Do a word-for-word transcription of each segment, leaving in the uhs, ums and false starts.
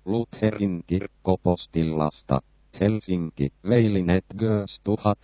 Lutherin kirkkopostillasta, Helsinki, Veilinet Gös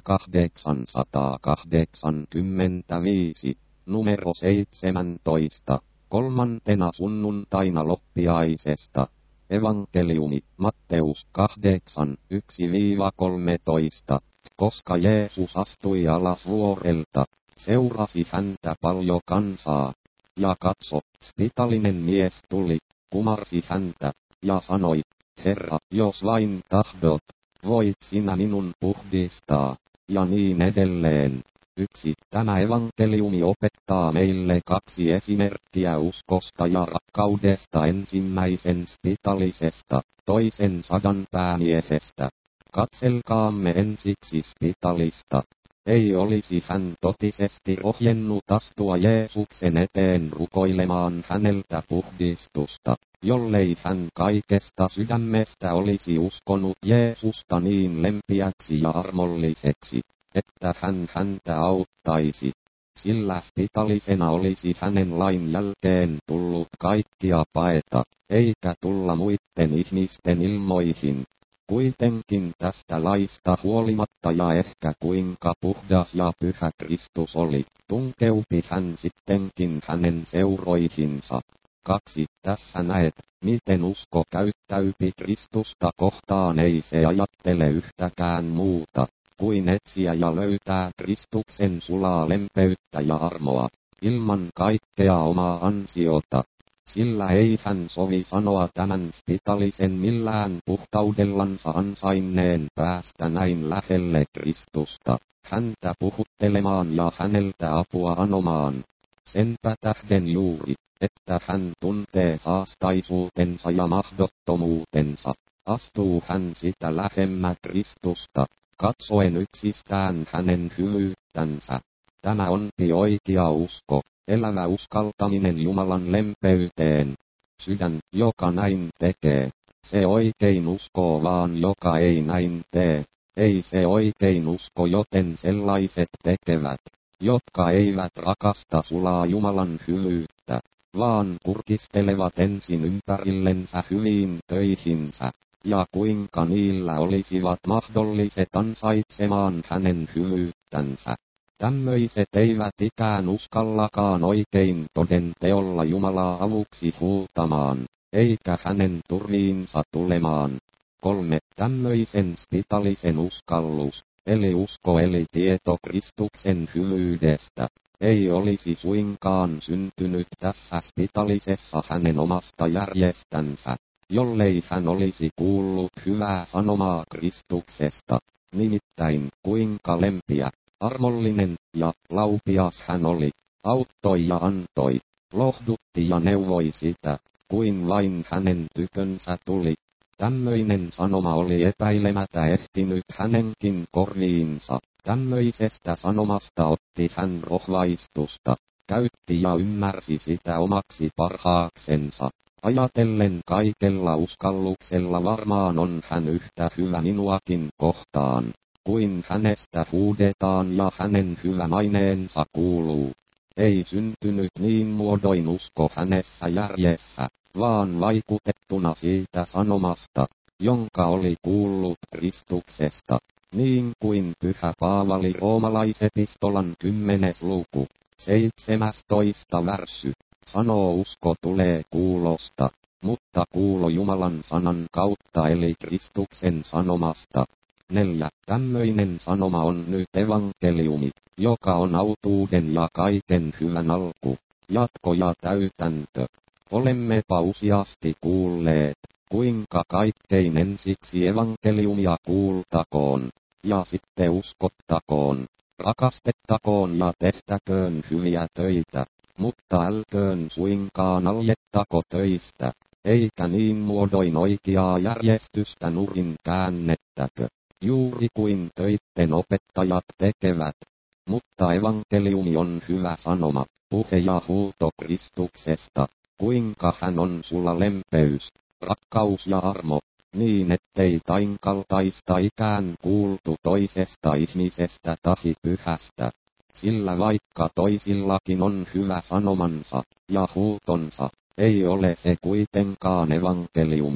tuhatkahdeksansataakahdeksankymmentäviisi, numero seitsemäntoista, kolmantena sunnuntaina loppiaisesta. Evankeliumi, Matteus kahdeksan, yksi kolmetoista. Koska Jeesus astui alas vuorelta, seurasi häntä paljon kansaa. Ja katso, spitaalinen mies tuli, kumarsi häntä, ja sanoi, Herra, jos vain tahdot, voit sinä minun puhdistaa, ja niin edelleen. Yksi, tämä evankeliumi opettaa meille kaksi esimerkkiä uskosta ja rakkaudesta ensimmäisen spitaalisesta, toisen sadan päämiehestä. Katselkaamme ensiksi spitaalista. Ei olisi hän totisesti rohjennut astua Jeesuksen eteen rukoilemaan häneltä puhdistusta, jollei hän kaikesta sydämestä olisi uskonut Jeesusta niin lempiäksi ja armolliseksi, että hän häntä auttaisi. Sillä spitaalisena olisi hänen lain jälkeen tullut kaikkia paeta, eikä tulla muiden ihmisten ilmoihin. Kuitenkin tästä laista huolimatta ja ehkä kuinka puhdas ja pyhä Kristus oli, tunkeupi hän sittenkin hänen seuroihinsa. Kaksi, tässä näet, miten usko käyttäypi Kristusta kohtaan, ei se ajattele yhtäkään muuta, kuin etsiä ja löytää Kristuksen sulaa lempeyttä ja armoa, ilman kaikkea omaa ansiota. Sillä ei hän sovi sanoa tämän spitaalisen millään puhtaudellansa ansainneen päästä näin lähelle Kristusta, häntä puhuttelemaan ja häneltä apua anomaan. Senpä tähden juuri, että hän tuntee saastaisuutensa ja mahdottomuutensa, astuu hän sitä lähemmä Kristusta, katsoen yksistään hänen hyvyyttänsä. Tämä onpi oikea usko. Elävä uskaltaminen Jumalan lempeyteen. Sydän, joka näin tekee, se oikein uskoo, vaan joka ei näin tee, ei se oikein usko, joten sellaiset tekevät, jotka eivät rakasta sulaa Jumalan hyvyyttä, vaan kurkistelevat ensin ympärillensä hyviin töihinsä, ja kuinka niillä olisivat mahdolliset ansaitsemaan hänen hyvyyttänsä. Tämmöiset eivät ikään uskallakaan oikein toden teolla Jumalaa avuksi huutamaan, eikä hänen turviinsa tulemaan. Kolme, tämmöisen spitaalisen uskallus, eli usko eli tieto Kristuksen hyvyydestä, ei olisi suinkaan syntynyt tässä spitaalisessa hänen omasta järjestänsä, jollei hän olisi kuullut hyvää sanomaa Kristuksesta, nimittäin kuinka lempiä, armollinen ja laupias hän oli, auttoi ja antoi, lohdutti ja neuvoi sitä, kuin vain hänen tykönsä tuli. Tämmöinen sanoma oli epäilemättä ehtinyt hänenkin korviinsa. Tämmöisestä sanomasta otti hän rohvaistusta, käytti ja ymmärsi sitä omaksi parhaaksensa. Ajatellen kaikella uskalluksella varmaan on hän yhtä hyvä minuakin kohtaan, kuin hänestä huudetaan ja hänen hyvä maineensa kuuluu. Ei syntynyt niin muodoin usko hänessä järjessä, vaan vaikutettuna siitä sanomasta, jonka oli kuullut Kristuksesta, niin kuin pyhä Paavali roomalaisepistolan kymmenes luku, seitsemästoista värssy, sanoo usko tulee kuulosta, mutta kuulo Jumalan sanan kautta eli Kristuksen sanomasta. Neljä, tämmöinen sanoma on nyt evankeliumi, joka on autuuden ja kaiken hyvän alku, jatko ja täytäntö. Olemmepa useasti kuulleet, kuinka kaikkein ensiksi evankeliumia kuultakoon, ja sitten uskottakoon, rakastettakoon ja tehtäköön hyviä töitä, mutta älköön suinkaan aljettako töistä, eikä niin muodoin oikeaa järjestystä nurin käännettäkö, juuri kuin töitten opettajat tekevät. Mutta evankeliumi on hyvä sanoma, puhe ja huuto Kristuksesta, kuinka hän on sulla lempeys, rakkaus ja armo, niin ettei tainkaltaista ikään kuultu toisesta ihmisestä tahi pyhästä. Sillä vaikka toisillakin on hyvä sanomansa ja huutonsa, ei ole se kuitenkaan evankeliumia.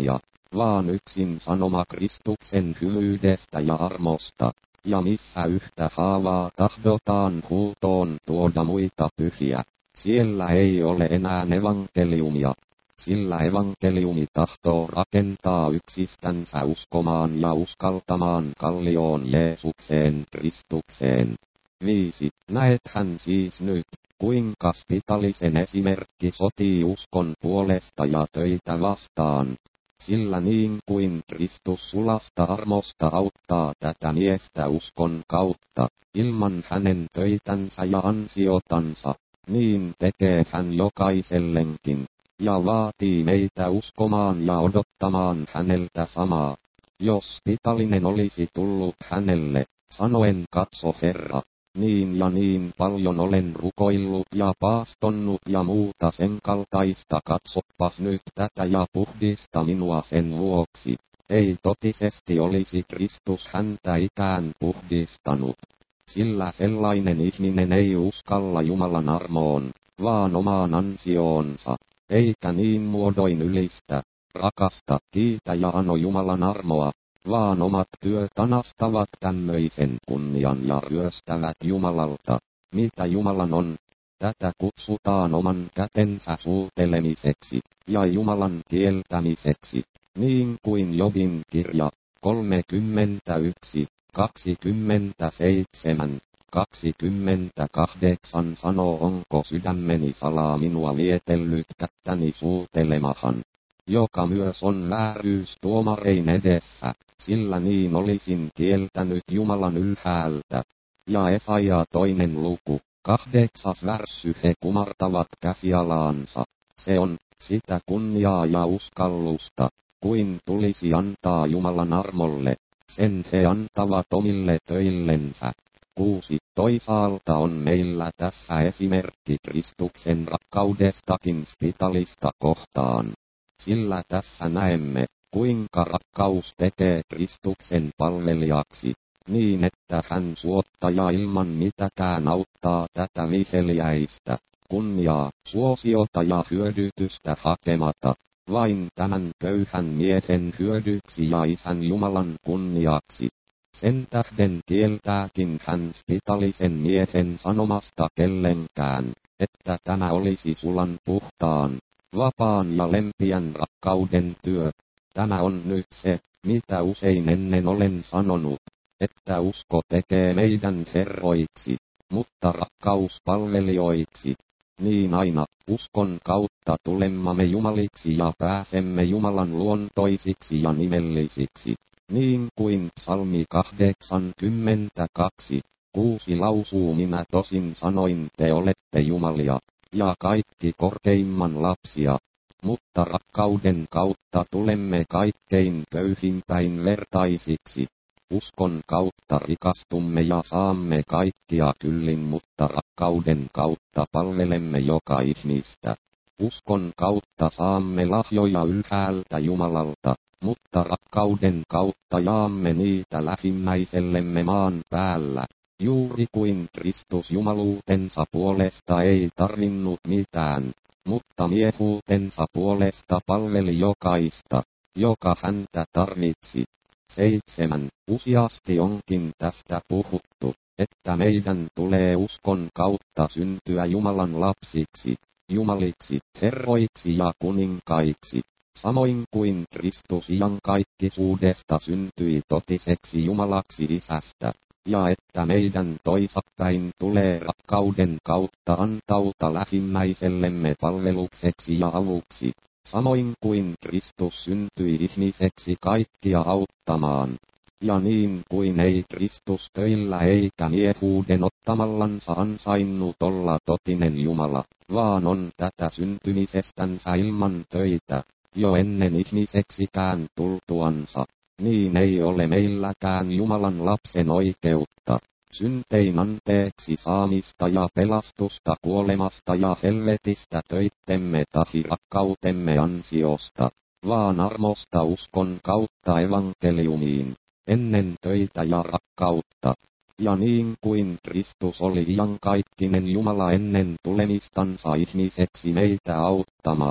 vaan yksin sanoma Kristuksen hyvyydestä ja armosta, ja missä yhtä haavaa tahdotaan huutoon tuoda muita pyhiä, siellä ei ole enää evankeliumia, sillä evankeliumi tahtoo rakentaa yksistänsä uskomaan ja uskaltamaan kallioon Jeesukseen Kristukseen. viisi. Näethän siis nyt, kuinka spitaalisen esimerkki sotii uskon puolesta ja töitä vastaan, sillä niin kuin Kristus sulasta armosta auttaa tätä miestä uskon kautta, ilman hänen töitänsä ja ansiotansa, niin tekee hän jokaisellenkin, ja vaatii meitä uskomaan ja odottamaan häneltä samaa. Jos spitaalinen olisi tullut hänelle, sanoen katso Herra, niin ja niin paljon olen rukoillut ja paastonnut ja muuta sen kaltaista, katsopas nyt tätä ja puhdista minua sen vuoksi. Ei totisesti olisi Kristus häntä ikään puhdistanut, sillä sellainen ihminen ei uskalla Jumalan armoon, vaan omaan ansioonsa, eikä niin muodoin ylistä, rakasta, kiitä ja ano Jumalan armoa, vaan omat työt anastavat tämmöisen kunnian ja ryöstävät Jumalalta, mitä Jumalan on. Tätä kutsutaan oman kätensä suutelemiseksi ja Jumalan kieltämiseksi, niin kuin Jobin kirja kolmekymmentäyksi, kaksikymmentäseitsemän, kaksikymmentäkahdeksan sanoo, onko sydämeni salaa minua vietellyt kättäni suutelemahan, joka myös on vääryys tuomarein edessä, sillä niin olisin kieltänyt Jumalan ylhäältä. Ja Esaja toinen luku, kahdeksas värssy, he kumartavat käsialaansa, se on sitä kunniaa ja uskallusta, kuin tulisi antaa Jumalan armolle, sen he antavat omille töillensä. kuusi. Toisaalta on meillä tässä esimerkki Kristuksen rakkaudestakin spitaalista kohtaan, sillä tässä näemme, kuinka rakkaus tekee Kristuksen palvelijaksi, niin että hän suottaja ilman mitäkään auttaa tätä viheliäistä, kunniaa, suosiota ja hyödytystä hakemata, vain tämän köyhän miehen hyödyksi ja Isän Jumalan kunniaksi. Sen tähden kieltääkin hän spitaalisen miehen sanomasta kellenkään, että tämä olisi sulan puhtaan, vapaan ja lempiän rakkauden työ. Tämä on nyt se, mitä usein ennen olen sanonut, että usko tekee meidän herroiksi, mutta rakkaus palvelijoiksi. Niin aina, uskon kautta tulemme jumaliksi ja pääsemme Jumalan luontoisiksi ja nimellisiksi, niin kuin psalmi kahdeksankymmentäkaksi, kuusi lausuu, minä tosin sanoin, te olette jumalia, ja kaikki korkeimman lapsia, mutta rakkauden kautta tulemme kaikkein köyhimpäin vertaisiksi. Uskon kautta rikastumme ja saamme kaikkia kyllin, mutta rakkauden kautta palvelemme joka ihmistä. Uskon kautta saamme lahjoja ylhäältä Jumalalta, mutta rakkauden kautta jaamme niitä lähimmäisellemme maan päällä. Juuri kuin Kristus jumaluutensa puolesta ei tarvinnut mitään, mutta miehuutensa puolesta palveli jokaista, joka häntä tarvitsi. seitsemän. Useasti onkin tästä puhuttu, että meidän tulee uskon kautta syntyä Jumalan lapsiksi, jumaliksi, herroiksi ja kuninkaiksi, samoin kuin Kristus iankaikkisuudesta syntyi totiseksi Jumalaksi Isästä, ja että meidän toisapäin tulee rakkauden kautta antauta lähimmäisellemme palvelukseksi ja avuksi, samoin kuin Kristus syntyi ihmiseksi kaikkia auttamaan. Ja niin kuin ei Kristus töillä eikä miehuuden ottamallansa ansainnut olla totinen Jumala, vaan on tätä syntymisestänsä ilman töitä, jo ennen ihmiseksikään tultuansa, niin ei ole meilläkään Jumalan lapsen oikeutta, syntein anteeksi saamista ja pelastusta kuolemasta ja helvetistä töittemme tahi rakkautemme ansiosta, vaan armosta uskon kautta evankeliumiin, ennen töitä ja rakkautta. Ja niin kuin Kristus oli iankaikkinen Jumala ennen tulemistansa ihmiseksi meitä auttamaan,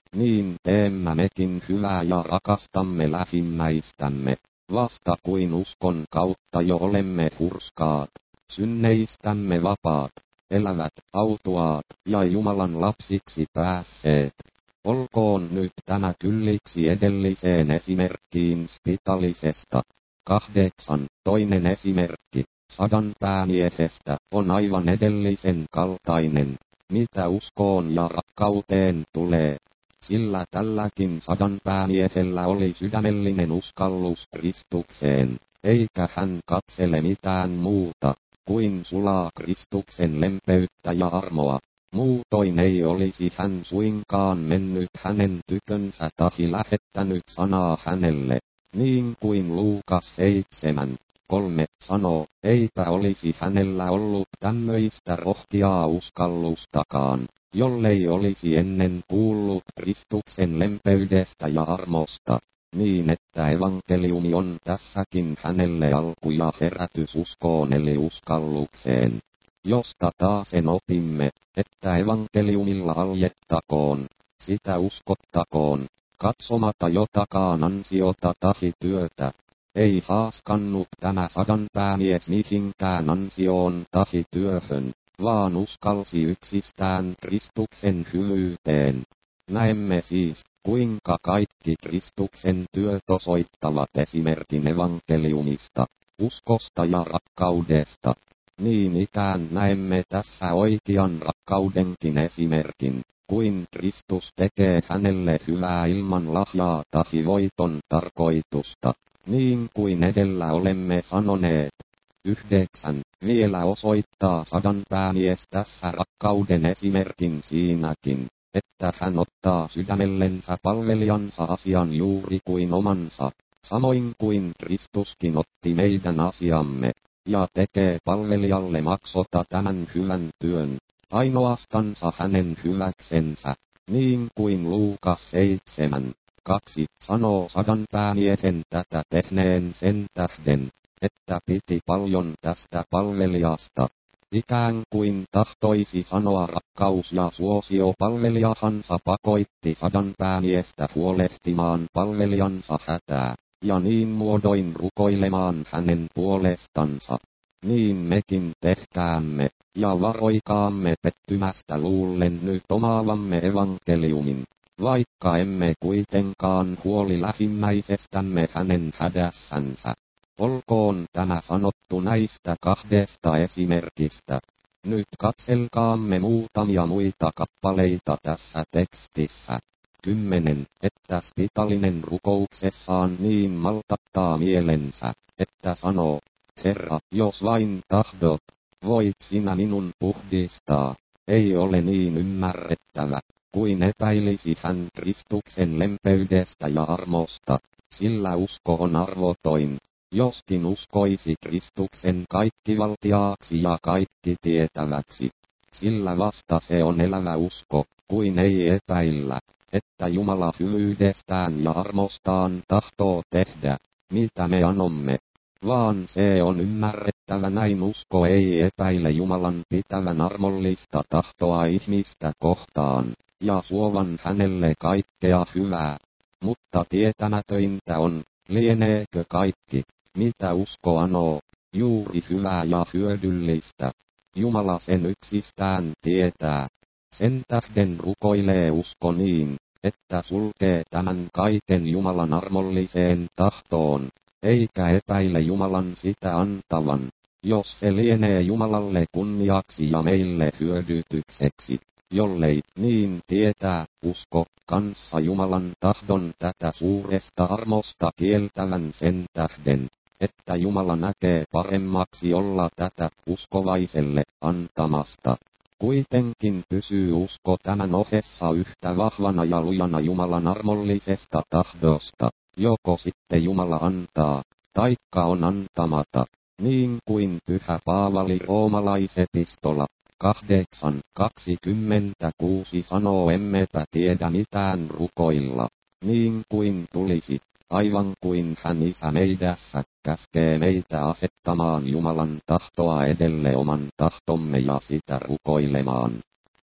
niin teemme mekin hyvää ja rakastamme lähimmäistämme, vasta kuin uskon kautta jo olemme hurskaat, synneistämme vapaat, elävät, autuaat ja Jumalan lapsiksi päässeet. Olkoon nyt tämä kylliksi edelliseen esimerkkiin spitalisesta. Kahdeksan. Toinen esimerkki, sadan päämiehestä, on aivan edellisen kaltainen, mitä uskoon ja rakkauteen tulee. Sillä tälläkin sadan päämiehellä oli sydämellinen uskallus Kristukseen, eikä hän katsele mitään muuta kuin sulaa Kristuksen lempeyttä ja armoa. Muutoin ei olisi hän suinkaan mennyt hänen tykönsä tahi lähettänyt sanaa hänelle, niin kuin Luukas seitsemän kolme sanoo, eipä olisi hänellä ollut tämmöistä rohkeaa uskallustakaan, jollei olisi ennen kuullut Kristuksen lempeydestä ja armosta, niin että evankeliumi on tässäkin hänelle alku ja herätys uskoon eli uskallukseen, josta taasen opimme, että evankeliumilla aljettakoon, sitä uskottakoon, katsomatta jotakaan ansiota tahi työtä. Ei haaskannut tämä sadan päämies mihinkään ansioon tahi työhön, vaan uskalsi yksistään Kristuksen hyvyyteen. Näemme siis, kuinka kaikki Kristuksen työt osoittavat esimerkin evankeliumista, uskosta ja rakkaudesta. Niin ikään näemme tässä oikean rakkaudenkin esimerkin, kuin Kristus tekee hänelle hyvää ilman lahjaa tahi voiton tarkoitusta, niin kuin edellä olemme sanoneet. Yhdeksän. Vielä osoittaa sadan päämies tässä rakkauden esimerkin siinäkin, että hän ottaa sydämellensä palvelijansa asian juuri kuin omansa, samoin kuin Kristuskin otti meidän asiamme, ja tekee palvelijalle maksota tämän hyvän työn, ainoastansa hänen hyväksensä, niin kuin Luukas seitsemän kaksi sanoo sadan päämiehen tätä tehneen sen tähden, että piti paljon tästä palvelijasta, ikään kuin tahtoisi sanoa rakkaus ja suosio palvelijahansa pakoitti sadan päämiestä huolehtimaan palvelijansa hätää, ja niin muodoin rukoilemaan hänen puolestansa. Niin mekin tehkäämme, ja varoikaamme pettymästä luullen nyt omaavamme evankeliumin, vaikka emme kuitenkaan huoli lähimmäisestämme hänen hädässänsä. Olkoon tämä sanottu näistä kahdesta esimerkistä. Nyt katselkaamme muutamia muita kappaleita tässä tekstissä. Kymmenen. Että spitaalinen rukouksessaan niin maltattaa mielensä, että sanoo, Herra, jos vain tahdot, voit sinä minun puhdistaa. Ei ole niin ymmärrettävä, kuin epäilisi hän Kristuksen lempeydestä ja armosta, sillä usko on arvotoin. Joskin uskoisi Kristuksen kaikkivaltiaaksi ja kaikki tietäväksi, sillä vasta se on elävä usko, kuin ei epäillä, että Jumala hyvyydestään ja armostaan tahtoo tehdä, mitä me anomme, vaan se on ymmärrettävä näin usko ei epäile Jumalan pitävän armollista tahtoa ihmistä kohtaan, ja suovan hänelle kaikkea hyvää, mutta tietämätöintä on, lieneekö kaikki, mitä usko anoo, juuri hyvää ja hyödyllistä. Jumala sen yksistään tietää. Sen tähden rukoilee usko niin, että sulkee tämän kaiken Jumalan armolliseen tahtoon, eikä epäile Jumalan sitä antavan, jos se lienee Jumalalle kunniaksi ja meille hyödytykseksi. Jollei niin tietää, usko kanssa Jumalan tahdon tätä suuresta armosta kieltävän sen tähden, että Jumala näkee paremmaksi olla tätä uskovaiselle antamasta. Kuitenkin pysyy usko tämän ohessa yhtä vahvana ja lujana Jumalan armollisesta tahdosta, joko sitten Jumala antaa, taikka on antamata, niin kuin Pyhä Paavali roomalaisepistola kahdeksan kaksikymmentäkuusi sanoo emmepä tiedä mitään rukoilla, niin kuin tulisi, aivan kuin hän Isä meidässä käskee meitä asettamaan Jumalan tahtoa edelle oman tahtomme ja sitä rukoilemaan.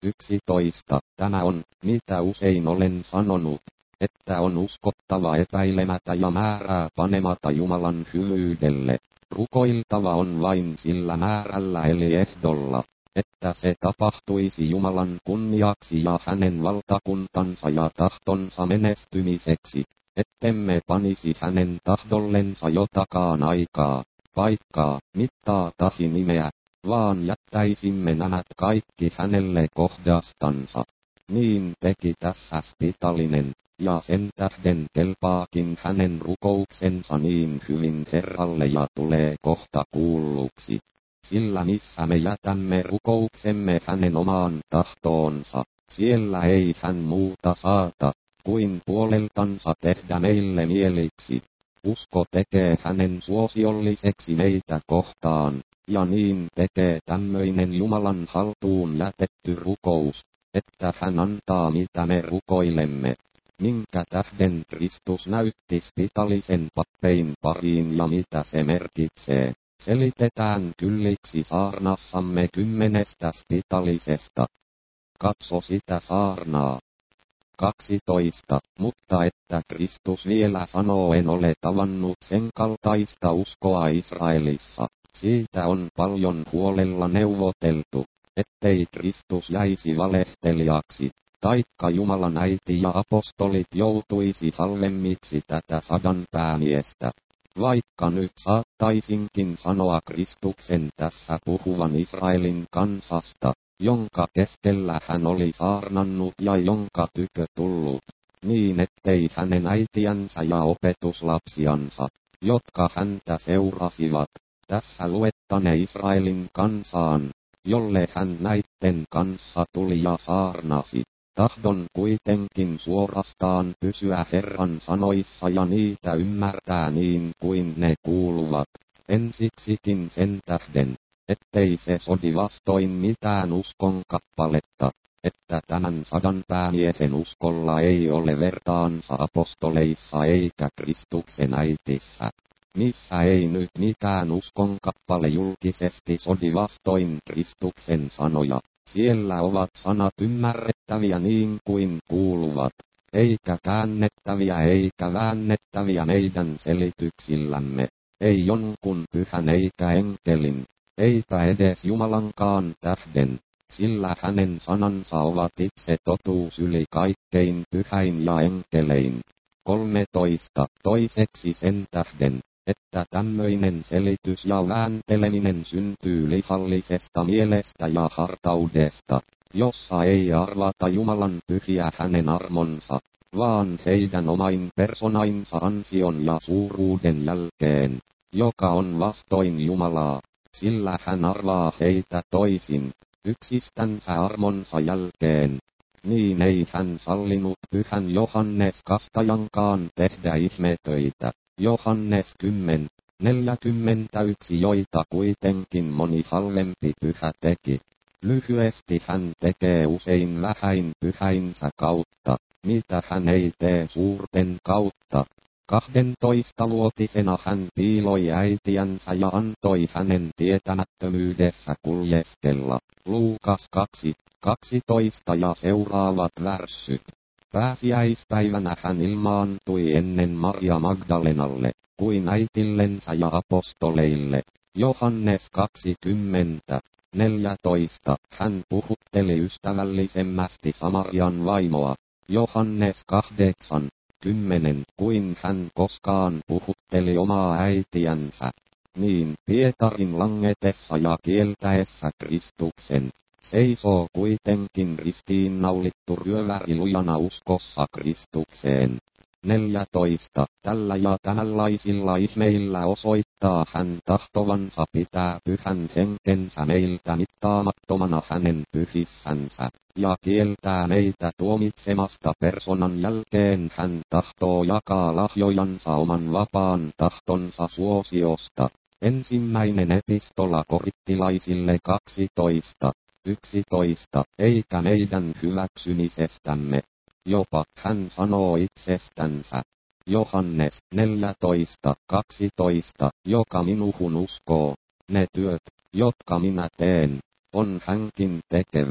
yksitoista. Tämä on, mitä usein olen sanonut, että on uskottava epäilemättä ja määrää panematta Jumalan hyvyydelle. Rukoiltava on vain sillä määrällä eli ehdolla, että se tapahtuisi Jumalan kunniaksi ja hänen valtakuntansa ja tahtonsa menestymiseksi, ettemme panisi hänen tahdollensa jotakaan aikaa, paikkaa, mittaa tahi nimeä, vaan jättäisimme nämä kaikki hänelle kohdastansa. Niin teki tässä Spitalinen, ja sen tähden kelpaakin hänen rukouksensa niin hyvin Herralle ja tulee kohta kuulluksi. Sillä missä me jätämme rukouksemme hänen omaan tahtoonsa, siellä ei hän muuta saata, kuin puoleltansa tehdä meille mieliksi. Usko tekee hänen suosiolliseksi meitä kohtaan, ja niin tekee tämmöinen Jumalan haltuun jätetty rukous, että hän antaa mitä me rukoilemme. Minkä tähden Kristus näytti Spitalisen pappein pariin ja mitä se merkitsee, selitetään kylliksi saarnassamme kymmenestä Spitalisesta. Katso sitä saarnaa. kaksitoista. Mutta että Kristus vielä sanoo, en ole tavannut sen kaltaista uskoa Israelissa. Siitä on paljon huolella neuvoteltu, ettei Kristus jäisi valehtelijaksi, taikka Jumalan äiti ja apostolit joutuisi halvemmiksi tätä sadan päämiestä. Vaikka nyt saattaisinkin sanoa Kristuksen tässä puhuvan Israelin kansasta, jonka keskellä hän oli saarnannut ja jonka tykö tullut, niin ettei hänen äitiänsä ja opetuslapsiansa, jotka häntä seurasivat, tässä luettane Israelin kansaan, jolle hän näitten kanssa tuli ja saarnasi. Tahdon kuitenkin suorastaan pysyä Herran sanoissa ja niitä ymmärtää niin kuin ne kuuluvat, ensiksikin sen tähden, ettei se sodi vastoin mitään uskon kappaletta, että tämän sadan päämiehen uskolla ei ole vertaansa apostoleissa eikä Kristuksen äitissä, missä ei nyt mikään uskon kappale julkisesti sodi vastoin Kristuksen sanoja. Siellä ovat sanat ymmärrettäviä niin kuin kuuluvat, eikä käännettäviä eikä väännettäviä meidän selityksillämme, ei jonkun pyhän eikä enkelin, eipä edes Jumalankaan tähden, sillä hänen sanansa ovat itse totuus yli kaikkein pyhäin ja enkelein. kolmetoista. Toiseksi sen tähden, että tämmöinen selitys ja väänteleminen syntyy lihallisesta mielestä ja hartaudesta, jossa ei arvata Jumalan pyhiä hänen armonsa, vaan heidän omain personainsa ansion ja suuruuden jälkeen, joka on vastoin Jumalaa, sillä hän arvaa heitä toisin, yksistänsä armonsa jälkeen. Niin ei hän sallinut pyhän Johannes Kastajankaan tehdä ihmetöitä. Johannes kymmenen, neljäkymmentäyksi, joita kuitenkin moni halvempi pyhä teki. Lyhyesti hän tekee usein vähäin pyhäinsä kautta, mitä hän ei tee suurten kautta. Kahdentoistavuotisena hän piiloi äitiänsä ja antoi hänen tietämättömyydessä kuljeskella. Luukas kaksi, kaksitoista ja seuraavat värssyt. Pääsiäispäivänä hän ilmaantui ennen Maria Magdalenalle, kuin äitillensä ja apostoleille. Johannes kaksikymmentä, neljätoista. Hän puhutteli ystävällisemmästi Samarian vaimoa. Johannes kahdeksan, kymmenen. Kuin hän koskaan puhutteli omaa äitiänsä. Niin Pietarin langetessa ja kieltäessä Kristuksen, seisoo kuitenkin ristiinnaulittu ryöväri lujana uskossa Kristukseen. neljätoista. Tällä ja tämänlaisilla ihmeillä osoittaa hän tahtovansa pitää pyhän henkensä meiltä mittaamattomana hänen pyhissänsä, ja kieltää meitä tuomitsemasta persoonan jälkeen hän tahtoo jakaa lahjojansa oman vapaan tahtonsa suosiosta. Ensimmäinen epistola korinttilaisille kaksitoista, yksitoista. Eikä meidän hyväksymisestämme, jopa hän sanoo itsestänsä. Johannes neljätoista, kaksitoista. Joka minuhun uskoo, ne työt, jotka minä teen, on hänkin tekevä,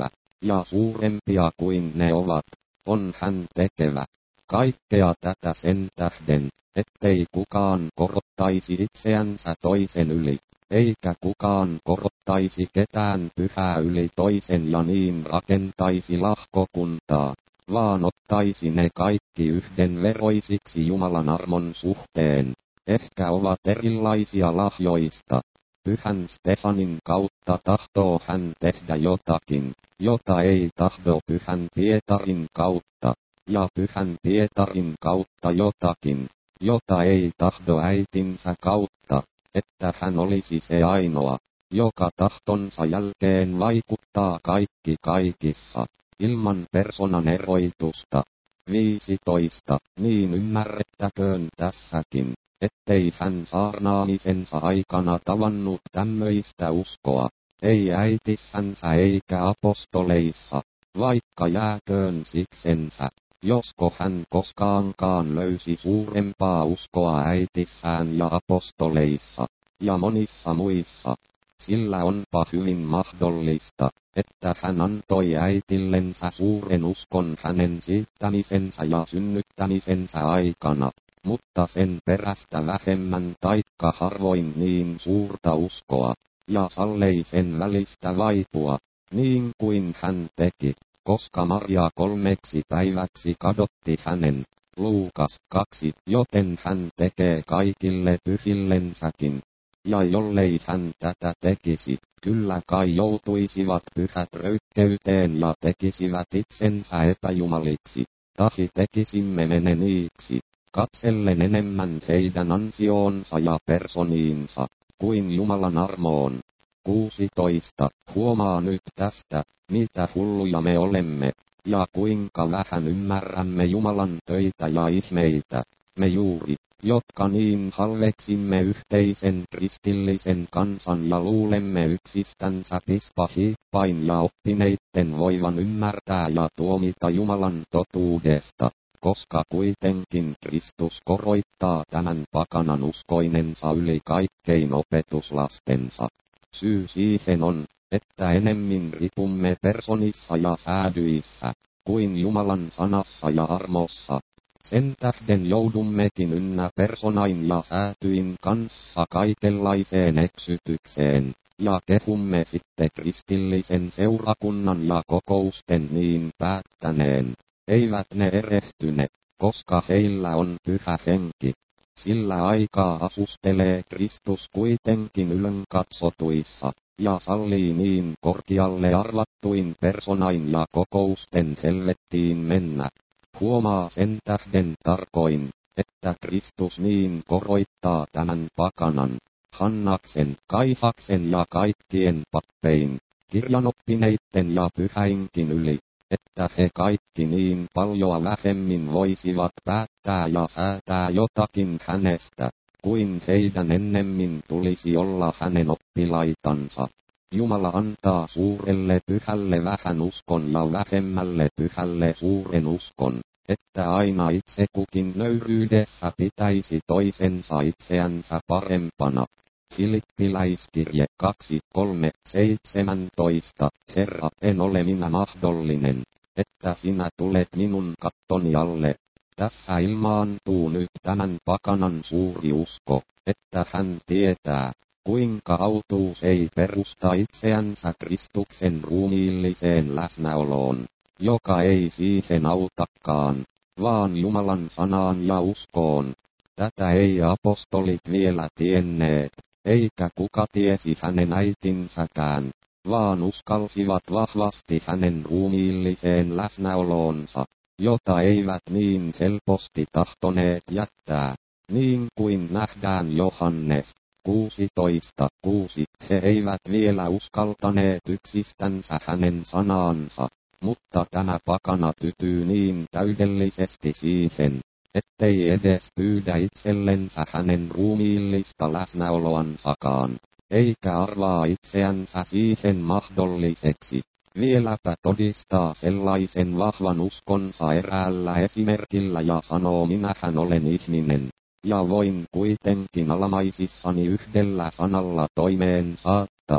ja suurempia kuin ne ovat, on hän tekevä. Kaikkea tätä sen tähden, ettei kukaan korottaisi itseänsä toisen yli, eikä kukaan korottaisi ketään pyhää yli toisen ja niin rakentaisi lahkokuntaa, vaan ottaisi ne kaikki yhdenveroisiksi Jumalan armon suhteen. Ehkä ovat erilaisia lahjoista. Pyhän Stefanin kautta tahtoo hän tehdä jotakin, jota ei tahdo Pyhän Pietarin kautta, ja Pyhän Pietarin kautta jotakin, jota ei tahdo äitinsä kautta, että hän olisi se ainoa, joka tahtonsa jälkeen vaikuttaa kaikki kaikissa, ilman persoonan eroitusta. viisitoista. Niin ymmärrettäköön tässäkin, ettei hän saarnaamisensa aikana tavannut tämmöistä uskoa, ei äitissänsä eikä apostoleissa, vaikka jääköön siksensä, josko hän koskaankaan löysi suurempaa uskoa äitissään ja apostoleissa, ja monissa muissa. Sillä onpa hyvin mahdollista, että hän antoi äitillensä suuren uskon hänen siittämisensä ja synnyttämisensä aikana, mutta sen perästä vähemmän taikka harvoin niin suurta uskoa, ja sallei sen välistä vaipua, niin kuin hän teki, koska Maria kolmeksi päiväksi kadotti hänen. Luukas kaksi, joten hän tekee kaikille pyhillensäkin. Ja jollei hän tätä tekisi, kyllä kai joutuisivat pyhät röyhkeyteen ja tekisivät itsensä epäjumaliksi, tahi tekisimme me ne niiksi, katsellen enemmän heidän ansioonsa ja personiinsa, kuin Jumalan armoon. kuusitoista. Huomaa nyt tästä, mitä hulluja me olemme, ja kuinka vähän ymmärrämme Jumalan töitä ja ihmeitä, me juuri, jotka niin halveksimme yhteisen kristillisen kansan ja luulemme yksistänsä pispahiippain ja oppineitten voivan ymmärtää ja tuomita Jumalan totuudesta, koska kuitenkin Kristus koroittaa tämän pakanan uskoinensa yli kaikkein opetuslastensa. Syy siihen on, että enemmän ripumme personissa ja säädyissä, kuin Jumalan sanassa ja armossa. Sen tähden joudummekin ynnä personain ja säätyin kanssa kaikenlaiseen eksytykseen, ja kehumme sitten kristillisen seurakunnan ja kokousten niin päättäneen. Eivät ne erehtyne, koska heillä on pyhä henki. Sillä aikaa asustelee Kristus kuitenkin ylenkatsotuissa, ja sallii niin korkealle arvattuin personain ja kokousten helvettiin mennä. Huomaa sen tähden tarkoin, että Kristus niin koroittaa tämän pakanan, Hannaksen, Kaifaksen ja kaikkien pappein, kirjanoppineitten ja pyhäinkin yli, että he kaikki niin paljon vähemmin voisivat päättää ja säätää jotakin hänestä, kuin heidän ennemmin tulisi olla hänen oppilaitansa. Jumala antaa suurelle pyhälle vähän uskon ja vähemmälle pyhälle suuren uskon, että aina itse kukin nöyryydessä pitäisi toisensa itseänsä parempana. Filippiläiskirje kaksi kolme seitsemäntoista. Herra, en ole minä mahdollinen, että sinä tulet minun kattoni alle. Tässä ilmaantuu nyt tämän pakanan suuri usko, että hän tietää, kuinka autuus ei perusta itseänsä Kristuksen ruumiilliseen läsnäoloon, joka ei siihen autakaan, vaan Jumalan sanaan ja uskoon. Tätä ei apostolit vielä tienneet, eikä kuka tiesi hänen äitinsäkään, vaan uskalsivat vahvasti hänen ruumiilliseen läsnäoloonsa, jota eivät niin helposti tahtoneet jättää, niin kuin nähdään Johannes kuusitoista kuusi. He eivät vielä uskaltaneet yksistänsä hänen sanaansa, mutta tämä pakana tytyy niin täydellisesti siihen, ettei edes pyydä itsellensä hänen ruumiillista läsnäoloansakaan, eikä arvaa itseänsä siihen mahdolliseksi. Vieläpä todistaa sellaisen vahvan uskonsa eräällä esimerkillä ja sanoo minähän olen ihminen, ja voin kuitenkin alamaisissani yhdellä sanalla toimeen saattaa,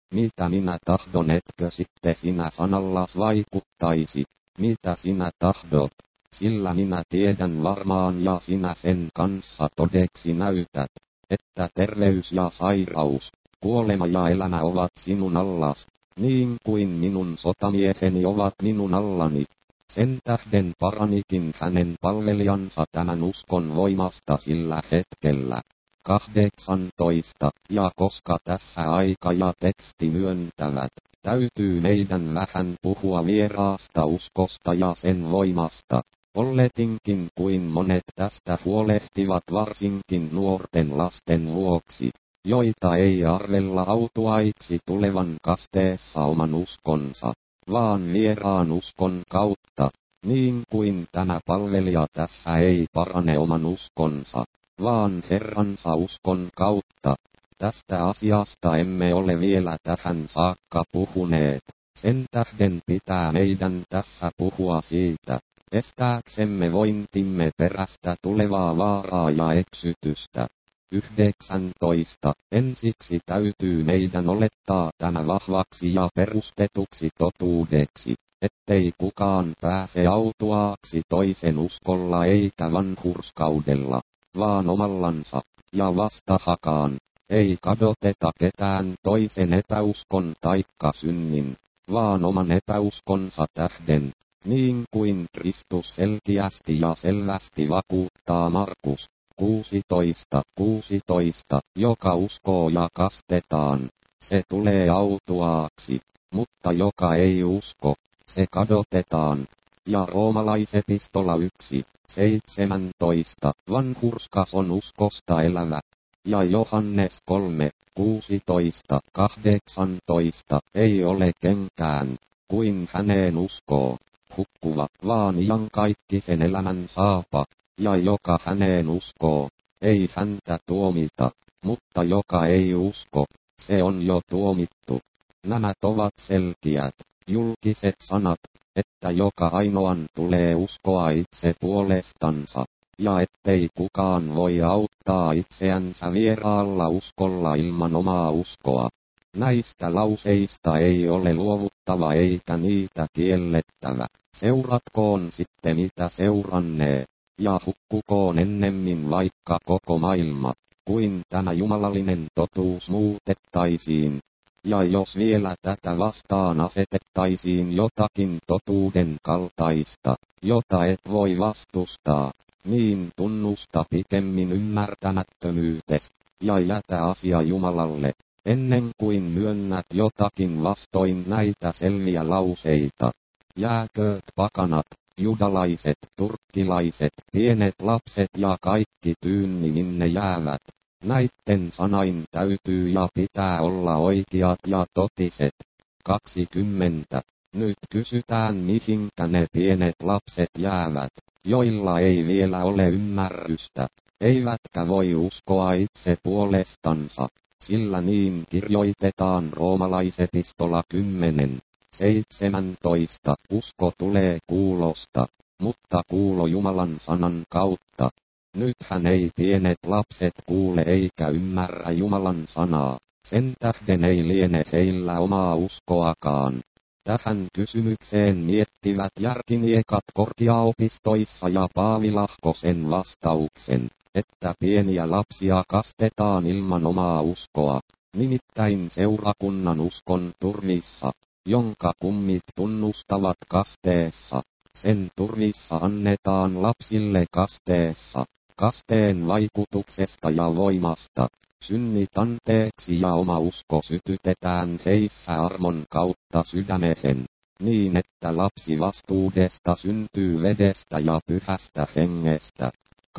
Mitä minä tahdon, etkö sitten sinä sanallas vaikuttaisi, mitä sinä tahdot, sillä minä tiedän varmaan ja sinä sen kanssa todeksi näytät, että terveys ja sairaus, kuolema ja elämä ovat sinun allas, niin kuin minun sotamieheni ovat minun allani. Sen tähden paranikin hänen palvelijansa tämän uskon voimasta sillä hetkellä. kahdeksantoista. Ja koska tässä aika ja teksti myöntävät, täytyy meidän vähän puhua vieraasta uskosta ja sen voimasta. Olletinkin kuin monet tästä huolehtivat varsinkin nuorten lasten vuoksi, joita ei arvella autuaiksi tulevan kasteessa oman uskonsa, vaan vieraan uskon kautta, niin kuin tämä palvelija tässä ei parane oman uskonsa, vaan Herransa uskon kautta. Tästä asiasta emme ole vielä tähän saakka puhuneet, sen tähden pitää meidän tässä puhua siitä, estääksemme vointimme perästä tulevaa vaaraa ja eksytystä. yhdeksäntoista. Ensiksi täytyy meidän olettaa tämä vahvaksi ja perustetuksi totuudeksi, ettei kukaan pääse autuaaksi toisen uskolla eikä vanhurskaudella, vaan omallansa, ja vastahakaan, ei kadoteta ketään toisen epäuskon taikka synnin, vaan oman epäuskonsa tähden, niin kuin Kristus selkeästi ja selvästi vakuuttaa Markus kuusitoista kuusitoista, joka uskoo ja kastetaan, se tulee autuaaksi, mutta joka ei usko, se kadotetaan. Ja roomalaisepistola yksi seitsemäntoista, vanhurskas on uskosta elävä. Ja Johannes kolme kuusitoista kahdeksantoista, ei ole kenkään, kuin häneen uskoo, hukkuva, vaan iankaikkisen elämän saapa, ja joka häneen uskoo, ei häntä tuomita, mutta joka ei usko, se on jo tuomittu. Nämä ovat selkeät, julkiset sanat, että joka ainoan tulee uskoa itse puolestansa, ja ettei kukaan voi auttaa itseänsä vieraalla uskolla ilman omaa uskoa. Näistä lauseista ei ole luovuttava eikä niitä kiellettävä, seuratkoon sitten mitä seurannee, ja hukkukoon ennemmin vaikka koko maailma, kuin tämä jumalallinen totuus muutettaisiin. Ja jos vielä tätä vastaan asetettaisiin jotakin totuuden kaltaista, jota et voi vastustaa, niin tunnusta pikemmin ymmärtämättömyytes, ja jätä asia Jumalalle, ennen kuin myönnät jotakin vastoin näitä selviä lauseita. Jääkööt pakanat, judalaiset, turkkilaiset, pienet lapset ja kaikki tyynni minne jäävät. Näitten sanain täytyy ja pitää olla oikeat ja totiset. kaksikymmentä. Nyt kysytään mihinkä ne pienet lapset jäävät, joilla ei vielä ole ymmärrystä, eivätkä voi uskoa itse puolestansa, sillä niin kirjoitetaan roomalaisepistola kymmenen seitsemäntoista. Usko tulee kuulosta, mutta kuulo Jumalan sanan kautta. Nythän ei pienet lapset kuule eikä ymmärrä Jumalan sanaa, sen tähden ei liene heillä omaa uskoakaan. Tähän kysymykseen miettivät järkiniekat korkeaopistoissa ja Paavi lahko sen vastauksen, että pieniä lapsia kastetaan ilman omaa uskoa, nimittäin seurakunnan uskon turvissa, jonka kummit tunnustavat kasteessa. Sen turvissa annetaan lapsille kasteessa, kasteen vaikutuksesta ja voimasta, synnit anteeksi ja oma usko sytytetään heissä armon kautta sydämehen, niin että lapsi vastuudesta syntyy vedestä ja pyhästä hengestä.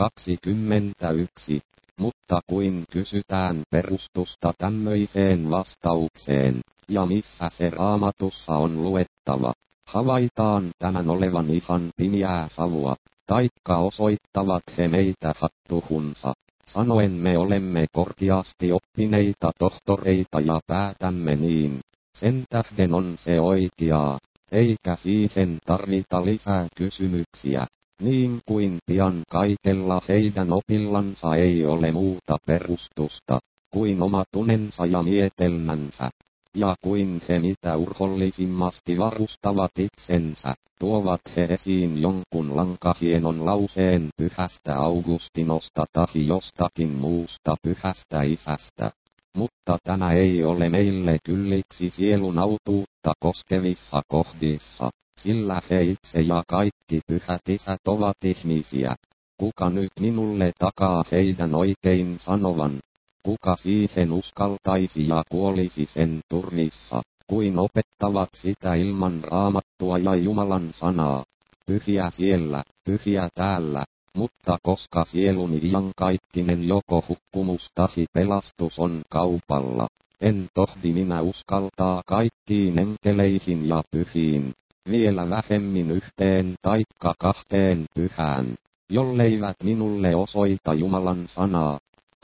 kaksikymmentäyksi. Mutta kuin kysytään perustusta tämmöiseen vastaukseen, ja missä se Raamatussa on luettava, havaitaan tämän olevan ihan pimeää savua, taikka osoittavat he meitä hattuhunsa, sanoen me olemme korkeasti oppineita tohtoreita ja päätämme niin. Sen tähden on se oikeaa, eikä siihen tarvita lisää kysymyksiä, niin kuin pian kaikella heidän opillansa ei ole muuta perustusta, kuin oma tunensa ja mietelmänsä. ja kuin he mitä urhollisimmasti varustavat itsensä, tuovat he esiin jonkun lankahienon lauseen pyhästä Augustinosta tahi jostakin muusta pyhästä isästä. Mutta tämä ei ole meille kylliksi sielun autuutta koskevissa kohdissa, sillä he itse ja kaikki pyhät isät ovat ihmisiä. Kuka nyt minulle takaa heidän oikein sanovan? Kuka siihen uskaltaisi ja kuolisi sen turvissa, kuin opettavat sitä ilman Raamattua ja Jumalan sanaa? Pyhiä siellä, pyhiä täällä, mutta koska sieluni iankaikkinen joko hukkumus tahi pelastus on kaupalla, en tohdi minä uskaltaa kaikkiin enkeleihin ja pyhiin, vielä vähemmin yhteen taikka kahteen pyhään, jolleivät minulle osoita Jumalan sanaa.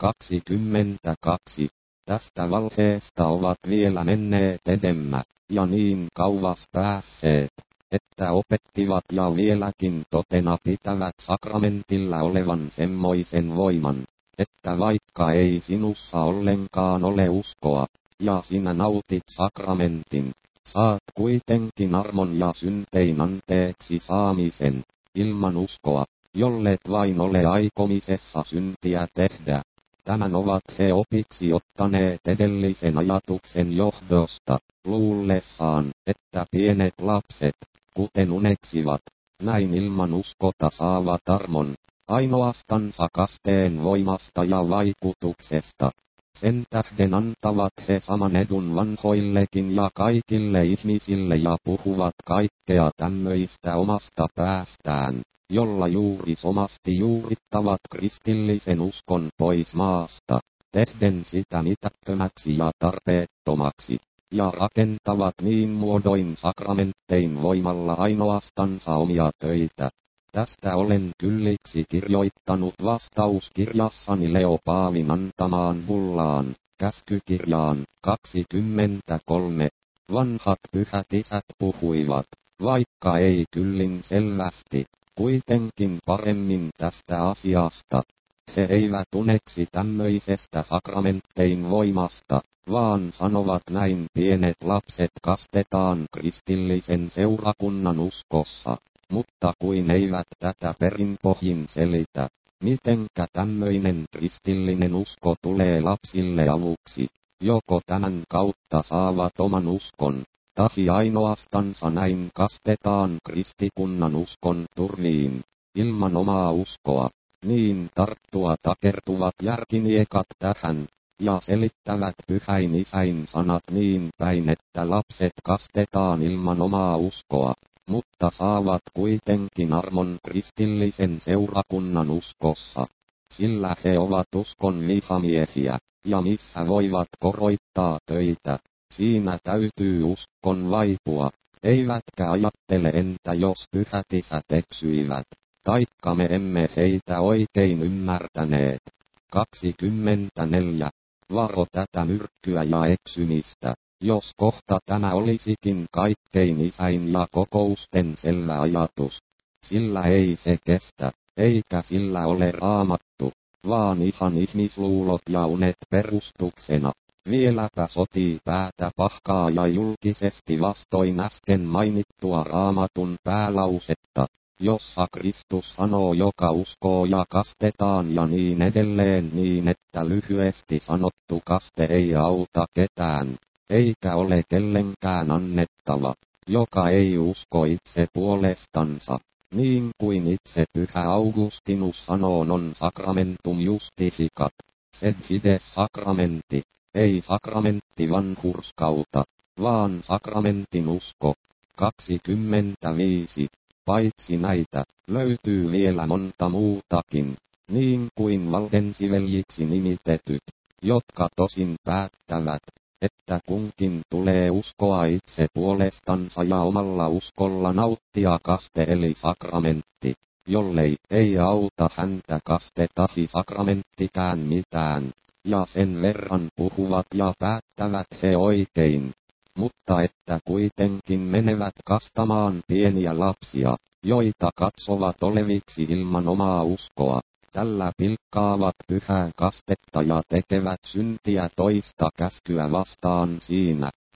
kaksikymmentäkaksi. Tästä valheesta ovat vielä menneet edemmät, ja niin kauas päässeet, että opettivat ja vieläkin totena pitävät sakramentilla olevan semmoisen voiman, että vaikka ei sinussa ollenkaan ole uskoa, ja sinä nautit sakramentin, saat kuitenkin armon ja syntein anteeksi saamisen, ilman uskoa, jollet vain ole aikomisessa syntiä tehdä. Tämän ovat he opiksi ottaneet edellisen ajatuksen johdosta, luullessaan, että pienet lapset, kuten uneksivat, näin ilman uskota saavat armon, ainoastansa kasteen voimasta ja vaikutuksesta. Sen tähden antavat he saman edun vanhoillekin ja kaikille ihmisille ja puhuvat kaikkea tämmöistä omasta päästään, jolla juuri somasti juurittavat kristillisen uskon pois maasta, tehden sitä mitättömäksi ja tarpeettomaksi, ja rakentavat niin muodoin sakramenttein voimalla ainoastansa omia töitä. Tästä olen kylliksi kirjoittanut vastauskirjassani Leo Paavin antamaan bullaan, käskykirjaan, kaksikymmentäkolme. Vanhat pyhät isät puhuivat, vaikka ei kyllin selvästi, kuitenkin paremmin tästä asiasta. He eivät uneksi tämmöisestä sakramenttein voimasta, vaan sanovat näin: pienet lapset kastetaan kristillisen seurakunnan uskossa, mutta kuin eivät tätä perinpohjin selitä, mitenkä tämmöinen kristillinen usko tulee lapsille avuksi, joko tämän kautta saavat oman uskon, tahi ainoastansa näin kastetaan kristikunnan uskon turviin, ilman omaa uskoa, niin tarttua takertuvat järkiniekat tähän, ja selittävät pyhäin isäin sanat niin päin, että lapset kastetaan ilman omaa uskoa, mutta saavat kuitenkin armon kristillisen seurakunnan uskossa, sillä he ovat uskon vihamiehiä, ja missä voivat koroittaa töitä, siinä täytyy uskon vaipua, eivätkä ajattele entä jos pyhät isät eksyivät, taikka me emme heitä oikein ymmärtäneet. kaksikymmentäneljä. Varo tätä myrkkyä ja eksymistä, jos kohta tämä olisikin kaikkein isäin ja kokousten selvä ajatus. Sillä ei se kestä, eikä sillä ole Raamattu, vaan ihan ihmisluulot ja unet perustuksena. Vieläpä sotii päätä pahkaa ja julkisesti vastoin äsken mainittua Raamatun päälausetta, jossa Kristus sanoo joka uskoo ja kastetaan ja niin edelleen, niin että lyhyesti sanottu kaste ei auta ketään, eikä ole kellenkään annettava, joka ei usko itse puolestansa, niin kuin itse pyhä Augustinus sanoo non sacramentum justificat, sed fides sacramenti, ei sakramentti vanhurskauta, vaan sakramentin usko. kaksikymmentäviisi. Paitsi näitä, löytyy vielä monta muutakin, niin kuin valdensiveljiksi nimitetyt, jotka tosin päättävät, että kunkin tulee uskoa itse puolestansa ja omalla uskolla nauttia kaste eli sakramentti, jollei ei auta häntä kaste tahi sakramenttikään mitään, ja sen verran puhuvat ja päättävät he oikein. Mutta että kuitenkin menevät kastamaan pieniä lapsia, joita katsovat oleviksi ilman omaa uskoa, tällä pilkkaavat pyhää kastetta ja tekevät syntiä toista käskyä vastaan siinä,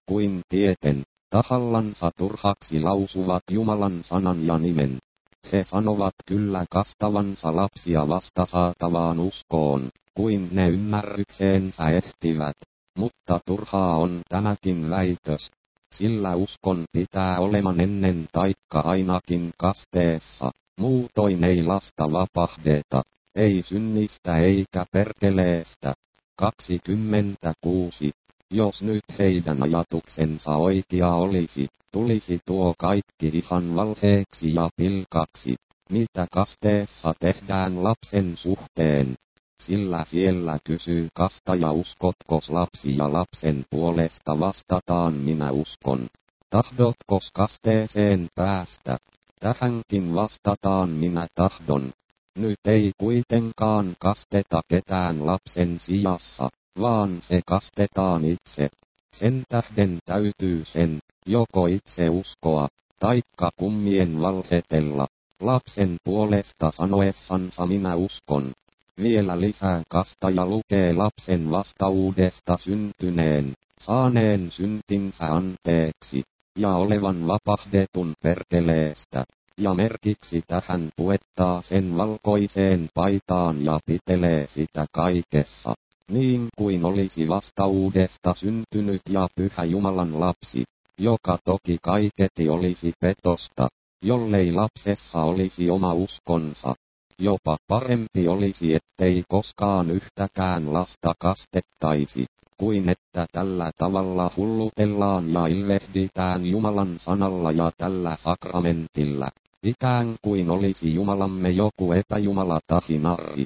kuin tieten, tahallansa turhaksi lausuvat Jumalan sanan ja nimen. He sanovat kyllä kastavansa lapsia vasta saatavaan uskoon, kuin ne ymmärrykseensä ehtivät, mutta turhaa on tämäkin väitös, sillä uskon pitää oleman ennen taikka ainakin kasteessa, muutoin ei lasta vapahdeta, ei synnistä eikä perkeleestä. kaksikymmentäkuusi. Jos nyt heidän ajatuksensa oikea olisi, tulisi tuo kaikki ihan valheeksi ja pilkaksi, mitä kasteessa tehdään lapsen suhteen. Sillä siellä kysyy kastaja uskotkos lapsi ja lapsen puolesta vastataan minä uskon. Tahdotkos kasteeseen päästä? Tähänkin vastataan minä tahdon. Nyt ei kuitenkaan kasteta ketään lapsen sijassa, vaan se kastetaan itse. Sen tähden täytyy sen, joko itse uskoa, taikka kummien valhetella, lapsen puolesta sanoessansa minä uskon. Vielä lisää kastaja lukee lapsen vasta uudesta syntyneen, saaneen syntinsä anteeksi, ja olevan vapahdetun perkeleestä, ja merkiksi tähän puettaa sen valkoiseen paitaan ja pitelee sitä kaikessa, niin kuin olisi vasta uudesta syntynyt ja pyhä Jumalan lapsi, joka toki kaiketi olisi petosta, jollei lapsessa olisi oma uskonsa. Jopa parempi olisi, ettei koskaan yhtäkään lasta kastettaisi, kuin että tällä tavalla hullutellaan ja ilvehditään Jumalan sanalla ja tällä sakramentilla, ikään kuin olisi Jumalamme joku epäjumala tahi narri.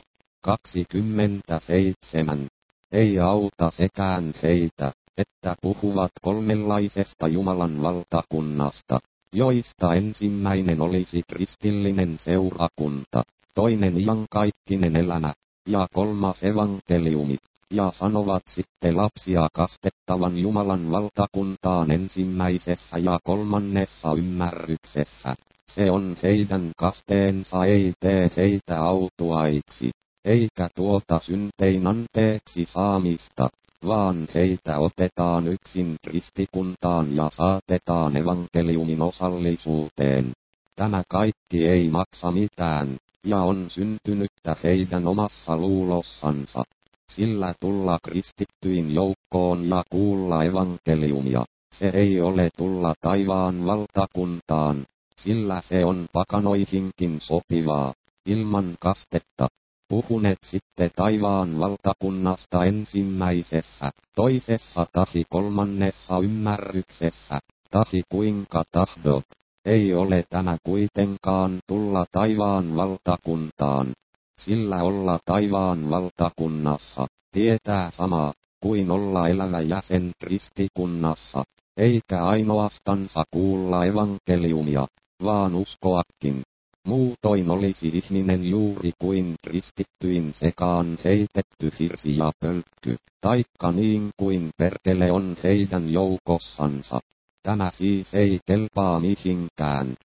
kaksikymmentäseitsemän. Ei auta sekään heitä, että puhuvat kolmenlaisesta Jumalan valtakunnasta, joista ensimmäinen olisi kristillinen seurakunta, toinen iankaikkinen elämä, ja kolmas evankeliumi, ja sanovat sitten lapsia kastettavan Jumalan valtakuntaan ensimmäisessä ja kolmannessa ymmärryksessä. Se on heidän kasteensa ei tee heitä autuaiksi, eikä tuota syntein anteeksi saamista, vaan heitä otetaan yksin kristikuntaan ja saatetaan evankeliumin osallisuuteen. Tämä kaikki ei maksa mitään, ja on syntynyttä heidän omassa luulossansa, sillä tulla kristittyin joukkoon ja kuulla evankeliumia, se ei ole tulla taivaan valtakuntaan, sillä se on pakanoihinkin sopivaa, ilman kastetta. Puhuneet sitten taivaan valtakunnasta ensimmäisessä, toisessa tahi kolmannessa ymmärryksessä, tahi kuinka tahdot. Ei ole tämä kuitenkaan tulla taivaan valtakuntaan, sillä olla taivaan valtakunnassa, tietää samaa, kuin olla elävä jäsen kristikunnassa, eikä ainoastansa kuulla evankeliumia, vaan uskoakin. Muutoin olisi ihminen juuri kuin kristittyin sekaan heitetty hirsi ja pölkky, taikka niin kuin perkele on heidän joukossansa. Tämä siis ei kelpaa mihinkään.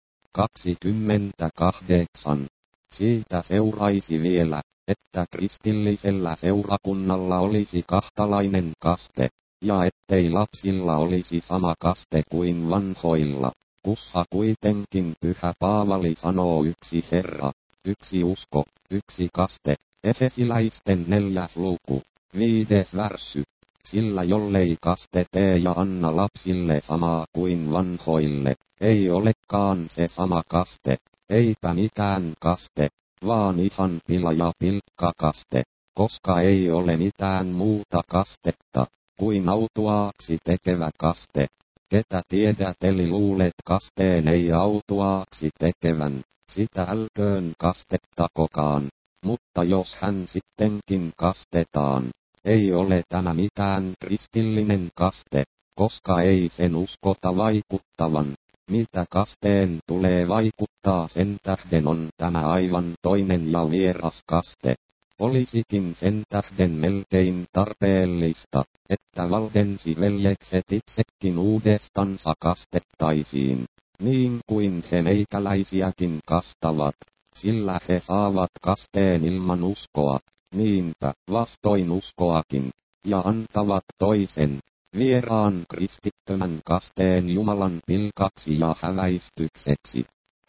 kaksikymmentäkahdeksan. Siitä seuraisi vielä, että kristillisellä seurakunnalla olisi kahtalainen kaste, ja ettei lapsilla olisi sama kaste kuin vanhoilla, kussa kuitenkin pyhä Paavali sanoo yksi Herra, yksi usko, yksi kaste, Efesiläisten neljäs luku, viides värssy. Sillä jollei kaste tee ja anna lapsille samaa kuin vanhoille, ei olekaan se sama kaste, eipä mikään kaste, vaan ihan pila ja pilkkakaste, koska ei ole mitään muuta kastetta, kuin autuaaksi tekevä kaste. Ketä tiedät eli luulet kasteen ei autuaaksi tekevän, sitä älköön kastettakokaan, mutta jos hän sittenkin kastetaan, ei ole tämä mikään kristillinen kaste, koska ei sen uskota vaikuttavan. Mitä kasteen tulee vaikuttaa sen tähden on tämä aivan toinen ja vieras kaste. Olisikin sen tähden melkein tarpeellista, että valdensi veljekset itsekin uudestansa kastettaisiin, niin kuin he meikäläisiäkin kastavat, sillä he saavat kasteen ilman uskoa, niinpä vastoin uskoakin, ja antavat toisen, vieraan kristittömän kasteen Jumalan pilkaksi ja häväistykseksi.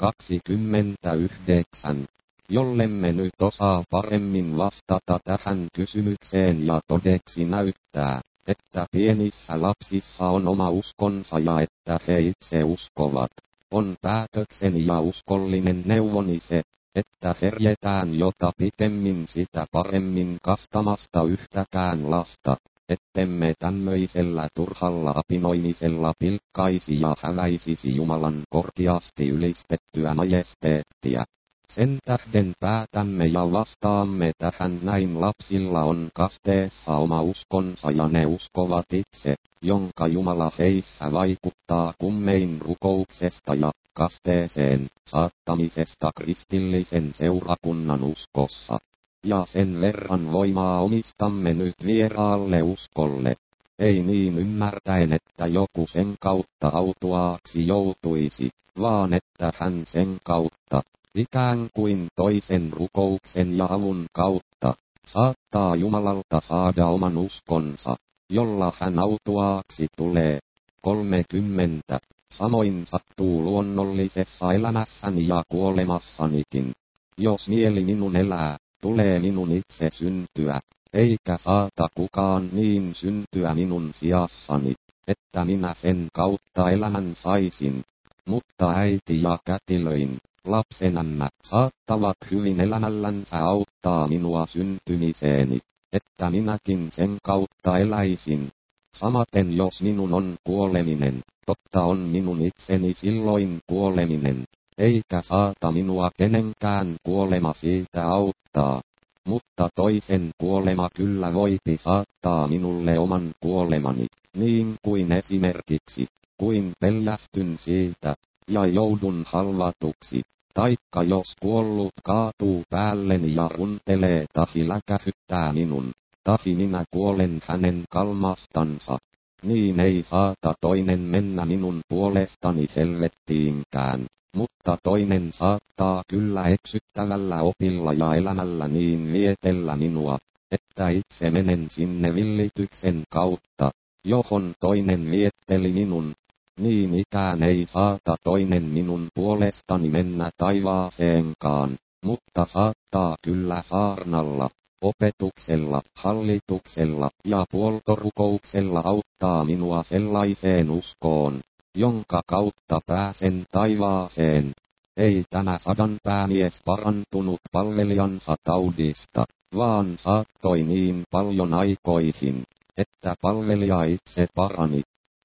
kaksikymmentäyhdeksän. Jollemme nyt osaa paremmin vastata tähän kysymykseen ja todeksi näyttää, että pienissä lapsissa on oma uskonsa ja että he itse uskovat, on päätökseni ja uskollinen neuvoni se, että herjetään jota pikemmin sitä paremmin kastamasta yhtäkään lasta, ettemme tämmöisellä turhalla apinoimisella pilkkaisi ja häväisisi Jumalan korkeasti ylistettyä majesteettia. Sen tähden päätämme ja vastaamme tähän näin: lapsilla on kasteessa oma uskonsa ja ne uskovat itse, jonka Jumala heissä vaikuttaa kummein rukouksesta ja kasteeseen saattamisesta kristillisen seurakunnan uskossa. Ja sen verran voimaa omistamme nyt vieraalle uskolle. Ei niin ymmärtäen, että joku sen kautta autuaaksi joutuisi, vaan että hän sen kautta, ikään kuin toisen rukouksen ja avun kautta, saattaa Jumalalta saada oman uskonsa, jolla hän autuaaksi tulee. kolmekymmentä. Samoin sattuu luonnollisessa elämässäni ja kuolemassanikin. Jos mieli minun elää, tulee minun itse syntyä, eikä saata kukaan niin syntyä minun sijassani, että minä sen kautta elämän saisin. Mutta äiti ja kätilöin, lapsenämmä, saattavat hyvin elämällänsä auttaa minua syntymiseeni, että minäkin sen kautta eläisin. Samaten jos minun on kuoleminen, totta on minun itseni silloin kuoleminen, eikä saata minua kenenkään kuolema siitä auttaa. Mutta toisen kuolema kyllä voipi saattaa minulle oman kuolemani, niin kuin esimerkiksi, kuin peljästyn siitä, ja joudun halvatuksi, taikka jos kuollut kaatuu päälleni ja runtelee tahi läkähyttää minun, tahi minä kuolen hänen kalmastansa, niin ei saata toinen mennä minun puolestani helvettiinkään. Mutta toinen saattaa kyllä eksyttävällä opilla ja elämällä niin vietellä minua, että itse menen sinne villityksen kautta, johon toinen vietteli minun. Niin ikään ei saata toinen minun puolestani mennä taivaaseenkaan, mutta saattaa kyllä saarnalla, opetuksella, hallituksella ja puoltorukouksella auttaa minua sellaiseen uskoon, jonka kautta pääsen taivaaseen. Ei tämä sadanpäämies parantunut palvelijansa taudista, vaan saattoi niin paljon aikoihin, että palvelija itse parani.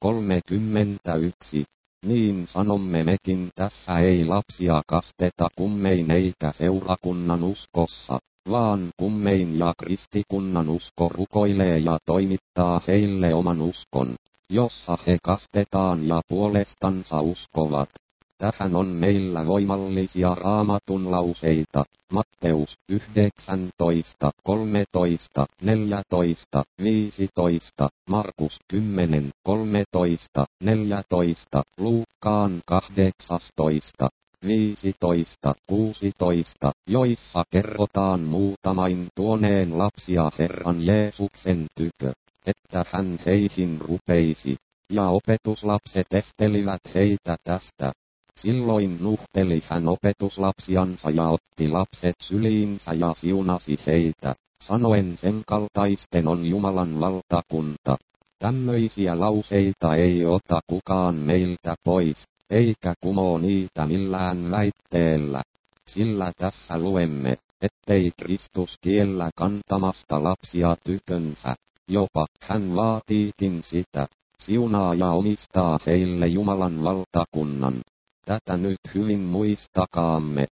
kolmekymmentäyksi. Niin sanomme mekin, tässä ei lapsia kasteta kummein eikä seurakunnan uskossa, vaan kummein ja kristikunnan usko rukoilee ja toimittaa heille oman uskon, jossa he kastetaan ja puolestansa uskovat. Tähän on meillä voimallisia Raamatun lauseita, Matteus yhdeksäntoista, kolmetoista, neljätoista, viisitoista, Markus kymmenen, kolmetoista, neljätoista, Luukkaan kahdeksantoista, viisitoista, kuusitoista, joissa kerrotaan muutamain tuoneen lapsia Herran Jeesuksen tykö, että hän heihin rupeisi, ja opetuslapset estelivät heitä tästä. Silloin nuhteli hän opetuslapsiansa ja otti lapset syliinsä ja siunasi heitä, sanoen sen kaltaisten on Jumalan valtakunta. Tämmöisiä lauseita ei ota kukaan meiltä pois, eikä kumoo niitä millään väitteellä. Sillä tässä luemme, ettei Kristus kiellä kantamasta lapsia tykönsä, jopa hän vaatiikin sitä, siunaa ja omistaa heille Jumalan valtakunnan. Tätä nyt hyvin muistakaamme.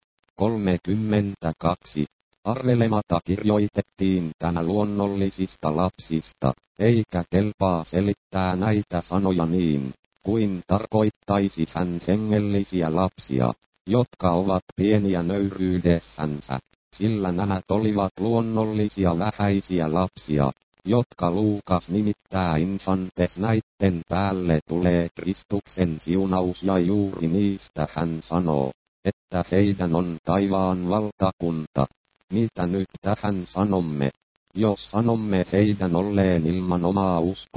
kolmekymmentäkaksi. Arvelematta kirjoitettiin tämä luonnollisista lapsista, eikä kelpaa selittää näitä sanoja niin, kuin tarkoittaisi hän hengellisiä lapsia, jotka ovat pieniä nöyryydessänsä, sillä nämä olivat luonnollisia vähäisiä lapsia, jotka Luukas nimittää infantes. Näitten päälle tulee Kristuksen siunaus ja juuri niistä hän sanoo, että heidän on taivaan valtakunta. Mitä nyt tähän sanomme? Jos sanomme heidän olleen ilman omaa uskoa,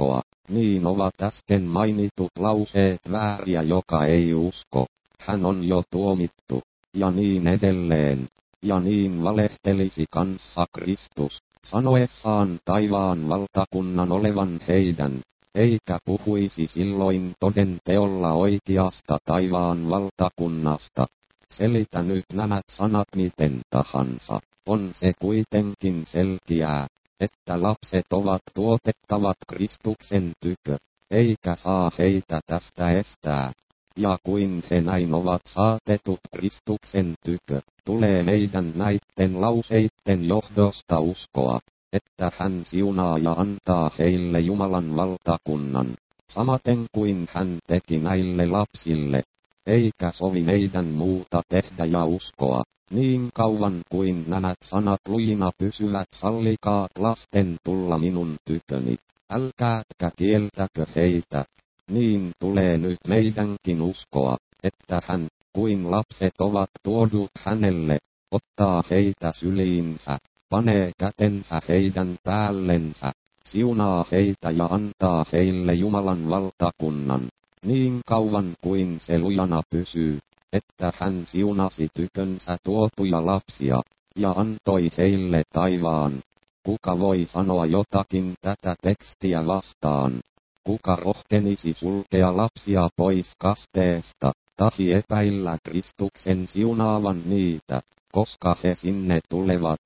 niin ovat äsken mainitut lauseet vääriä, joka ei usko. Hän on jo tuomittu, ja niin edelleen. Ja niin valehtelisi kanssa Kristus, sanoessaan taivaan valtakunnan olevan heidän, eikä puhuisi silloin toden teolla oikeasta taivaan valtakunnasta. Selitä nyt nämä sanat miten tahansa, on se kuitenkin selkeää, että lapset ovat tuotettavat Kristuksen tykö, eikä saa heitä tästä estää. Ja kuin he näin ovat saatetut Kristuksen tykö, tulee meidän näitten lauseitten johdosta uskoa, että hän siunaa ja antaa heille Jumalan valtakunnan, samaten kuin hän teki näille lapsille, eikä sovi meidän muuta tehdä ja uskoa, niin kauan kuin nämä sanat lujina pysyvät sallikaat lasten tulla minun tyköni, älkäätkä kieltäkö heitä. Niin tulee nyt meidänkin uskoa, että hän, kuin lapset ovat tuodut hänelle, ottaa heitä syliinsä, panee kätensä heidän päällensä, siunaa heitä ja antaa heille Jumalan valtakunnan, niin kauan kuin se lujana pysyy, että hän siunasi tykönsä tuotuja lapsia, ja antoi heille taivaan. Kuka voi sanoa jotakin tätä tekstiä vastaan? Kuka rohkenisi sulkea lapsia pois kasteesta, tahi epäillä Kristuksen siunaavan niitä, koska he sinne tulevat?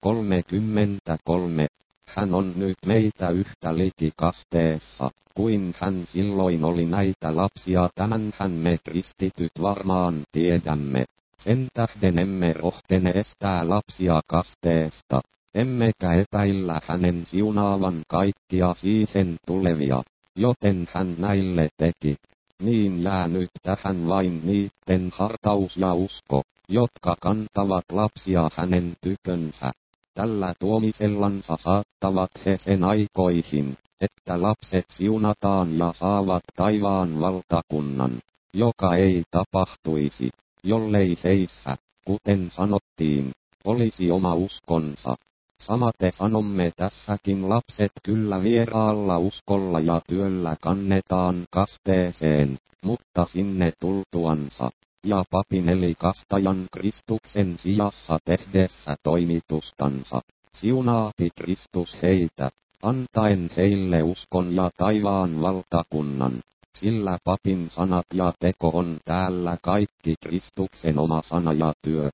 kolmekymmentäkolme. Hän on nyt meitä yhtä liki kasteessa, kuin hän silloin oli näitä lapsia, tämänhän me kristityt varmaan tiedämme. Sen tähden emme rohkene estää lapsia kasteesta, emmekä epäillä hänen siunaavan kaikkia siihen tulevia. Joten hän näille teki, niin jää nyt tähän vain niitten hartaus ja usko, jotka kantavat lapsia hänen tykönsä. Tällä tuomisellansa saattavat he sen aikoihin, että lapset siunataan ja saavat taivaan valtakunnan, joka ei tapahtuisi, jollei heissä, kuten sanottiin, olisi oma uskonsa. Samate sanomme tässäkin, lapset kyllä vieraalla uskolla ja työllä kannetaan kasteeseen, mutta sinne tultuansa, ja papin eli kastajan Kristuksen sijassa tehdessä toimitustansa, siunaapi Kristus heitä, antaen heille uskon ja taivaan valtakunnan, sillä papin sanat ja teko on täällä kaikki Kristuksen oma sana ja työ.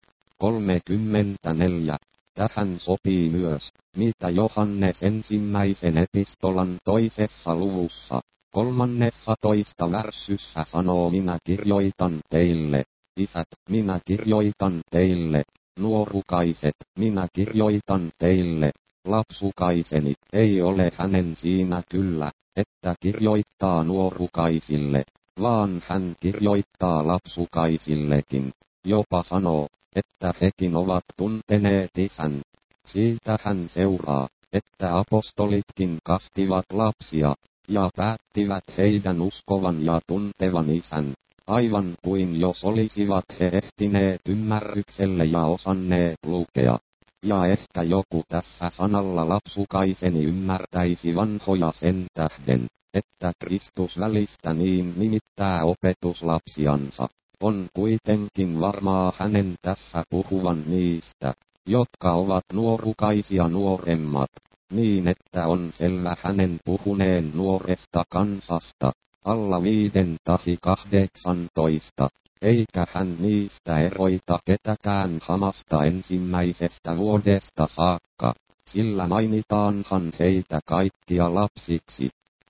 kolmekymmentäneljä. Tähän sopii myös, mitä Johannes ensimmäisen epistolan toisessa luvussa, kolmannessa toista värssyssä sanoo: minä kirjoitan teille, isät, minä kirjoitan teille, nuorukaiset, minä kirjoitan teille, lapsukaiseni. Ei ole hänen siinä kyllä, että kirjoittaa nuorukaisille, vaan hän kirjoittaa lapsukaisillekin, jopa sanoo, että hekin ovat tunteneet isän. Siitä hän seuraa, että apostolitkin kastivat lapsia, ja päättivät heidän uskovan ja tuntevan isän, aivan kuin jos olisivat he ehtineet ymmärrykselle ja osanneet lukea. Ja ehkä joku tässä sanalla lapsukaiseni ymmärtäisi vanhoja sen tähden, että Kristus välistä niin nimittää opetuslapsiansa. On kuitenkin varmaa hänen tässä puhuvan niistä, jotka ovat nuorukaisia nuoremmat, niin että on selvä hänen puhuneen nuoresta kansasta, alla viiden tahi kahdeksantoista, eikä hän niistä eroita ketäkään hamasta ensimmäisestä vuodesta saakka, sillä mainitaanhan heitä kaikkia lapsiksi.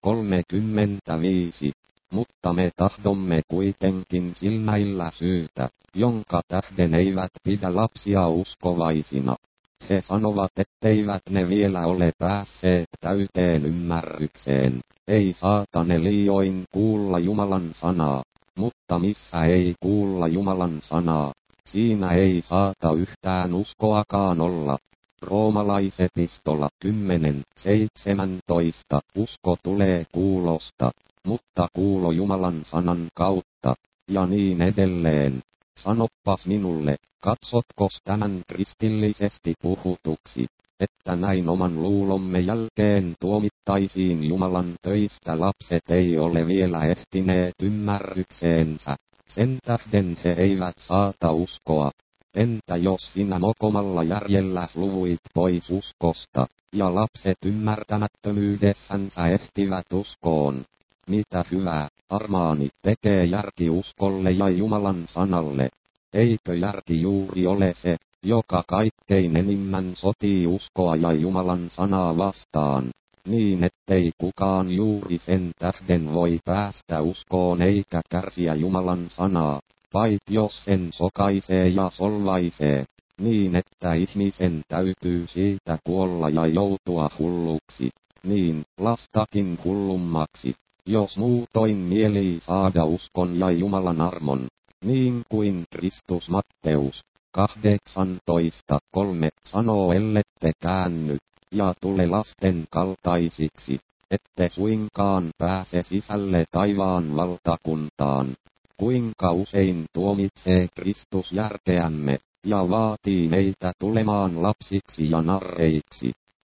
kolmekymmentäviisi. Mutta me tahdomme kuitenkin silmäillä syytä, jonka tähden eivät pidä lapsia uskovaisina. He sanovat, etteivät ne vielä ole päässeet täyteen ymmärrykseen, ei saatane liioin kuulla Jumalan sanaa, mutta missä ei kuulla Jumalan sanaa, siinä ei saata yhtään uskoakaan olla. Roomalaisepistola kymmenen seitsemäntoista. Usko tulee kuulosta, mutta kuulo Jumalan sanan kautta, ja niin edelleen. Sanoppas minulle, katsotkos tämän kristillisesti puhutuksi, että näin oman luulomme jälkeen tuomittaisiin Jumalan töistä lapset ei ole vielä ehtineet ymmärrykseensä. Sen tähden he eivät saata uskoa. Entä jos sinä mokomalla järjelläs luvuit pois uskosta, ja lapset ymmärtämättömyydessänsä ehtivät uskoon? Mitä hyvää, armaani, tekee järki uskolle ja Jumalan sanalle? Eikö järki juuri ole se, joka kaikkein enimmän sotii uskoa ja Jumalan sanaa vastaan, niin ettei kukaan juuri sen tähden voi päästä uskoon eikä kärsiä Jumalan sanaa, pait jos sen sokaisee ja solvaisee, niin että ihmisen täytyy siitä kuolla ja joutua hulluksi, niin lastakin hullummaksi, jos muutoin mielii saada uskon ja Jumalan armon, niin kuin Kristus Matteus kahdeksantoista kolme sanoo, ellette käänny ja tule lasten kaltaisiksi, ette suinkaan pääse sisälle taivaan valtakuntaan. Kuinka usein tuomitsee Kristus järkeämme, ja vaatii meitä tulemaan lapsiksi ja narreiksi.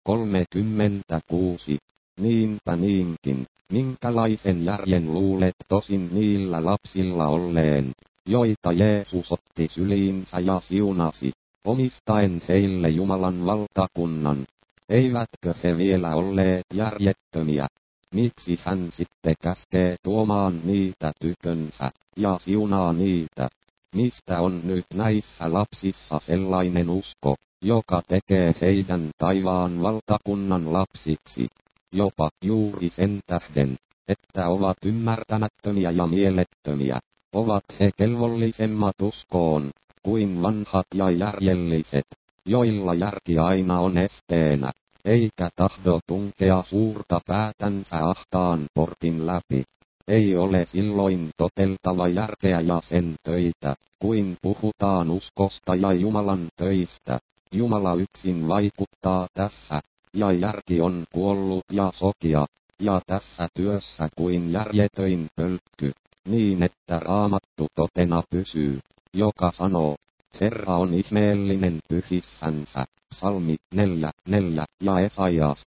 kolmekymmentäkuusi. Niinpä niinkin, minkälaisen järjen luulet tosin niillä lapsilla olleen, joita Jeesus otti syliinsä ja siunasi, omistaen heille Jumalan valtakunnan. Eivätkö he vielä olleet järjettömiä? Miksi hän sitten käskee tuomaan niitä tykönsä, ja siunaa niitä? Mistä on nyt näissä lapsissa sellainen usko, joka tekee heidän taivaan valtakunnan lapsiksi? Jopa juuri sen tähden, että ovat ymmärtämättömiä ja mielettömiä, ovat he kelvollisemmat uskoon, kuin vanhat ja järjelliset, joilla järki aina on esteenä, eikä tahdo tunkea suurta päätänsä ahtaan portin läpi. Ei ole silloin toteltava järkeä ja sen töitä, kuin puhutaan uskosta ja Jumalan töistä. Jumala yksin vaikuttaa tässä, ja järki on kuollut ja sokia, ja tässä työssä kuin järjetöin pölkky, niin että Raamattu totena pysyy, joka sanoo, Herra on ihmeellinen pyhissänsä, Psalmi neljä neljä ja Esaias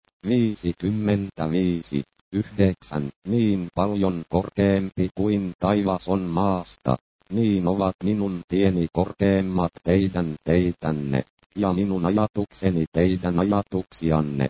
viisikymmentäviisi yhdeksän, niin paljon korkeampi kuin taivas on maasta, niin ovat minun tieni korkeammat teidän teitänne, ja minun ajatukseni teidän ajatuksianne.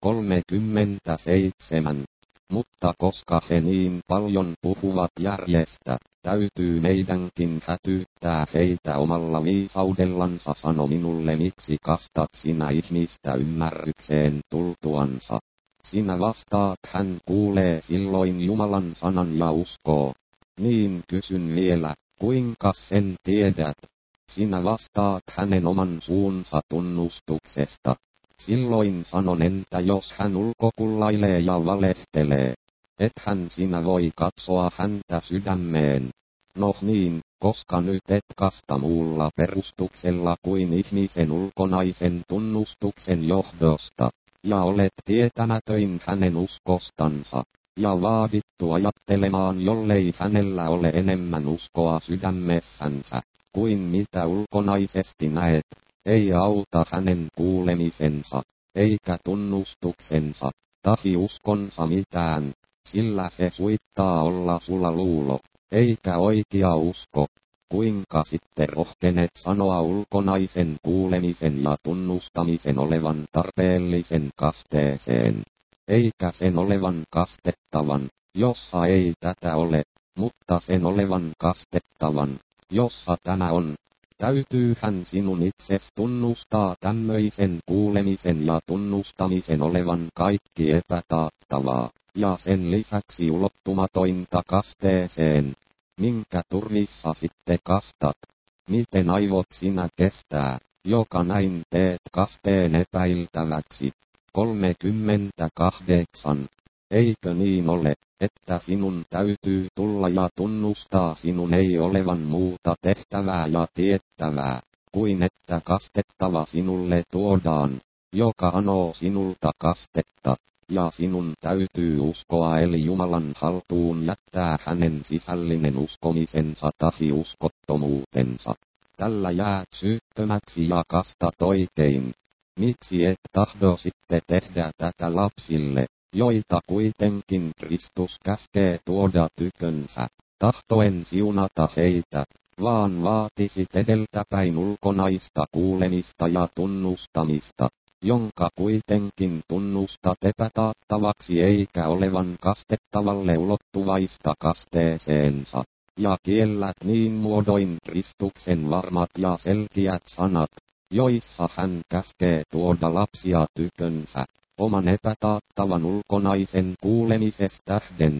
kolmekymmentäseitsemän. Mutta koska he niin paljon puhuvat järjestä, täytyy meidänkin hätyyttää heitä omalla viisaudellansa. Sano minulle, miksi kastat sinä ihmistä ymmärrykseen tultuansa. Sinä vastaat, hän kuulee silloin Jumalan sanan ja uskoo. Niin kysyn vielä, kuinka sen tiedät? Sinä vastaat hänen oman suunsa tunnustuksesta. Silloin sanon, entä jos hän ulkokullailee ja valehtelee? Ethän sinä voi katsoa häntä sydämeen. No niin, koska nyt et kasta muulla perustuksella kuin ihmisen ulkonaisen tunnustuksen johdosta, ja olet tietämätöin hänen uskostansa, ja vaadittu ajattelemaan, jollei hänellä ole enemmän uskoa sydämessänsä, kuin mitä ulkonaisesti näet, ei auta hänen kuulemisensa, eikä tunnustuksensa, tahi uskonsa mitään, sillä se suittaa olla sulla luulo, eikä oikea usko. Kuinka sitten rohkenet sanoa ulkonaisen kuulemisen ja tunnustamisen olevan tarpeellisen kasteeseen, eikä sen olevan kastettavan, jossa ei tätä ole, mutta sen olevan kastettavan, jossa tämä on. Täytyyhän sinun itses tunnustaa tämmöisen kuulemisen ja tunnustamisen olevan kaikki epätaattavaa, ja sen lisäksi ulottumatointa kasteeseen, minkä turvissa sitten kastat. Miten aivot sinä kestää, joka näin teet kasteen epäiltäväksi? kolmekymmentäkahdeksan. Eikö niin ole, että sinun täytyy tulla ja tunnustaa sinun ei olevan muuta tehtävää ja tiettävää, kuin että kastettava sinulle tuodaan, joka anoo sinulta kastetta, ja sinun täytyy uskoa eli Jumalan haltuun jättää hänen sisällinen uskomisensa tahi uskottomuutensa. Tällä jäät syyttömäksi ja kastat oikein. Miksi et tahdo sitten tehdä tätä lapsille, joita kuitenkin Kristus käskee tuoda tykönsä, tahtoen siunata heitä, vaan vaatisit edeltäpäin ulkonaista kuulemista ja tunnustamista, jonka kuitenkin tunnustat epätaattavaksi eikä olevan kastettavalle ulottuvaista kasteeseensa, ja kiellät niin muodoin Kristuksen varmat ja selkeät sanat, joissa hän käskee tuoda lapsia tykönsä, oman epätaattavan ulkonaisen kuulemisesta tähden.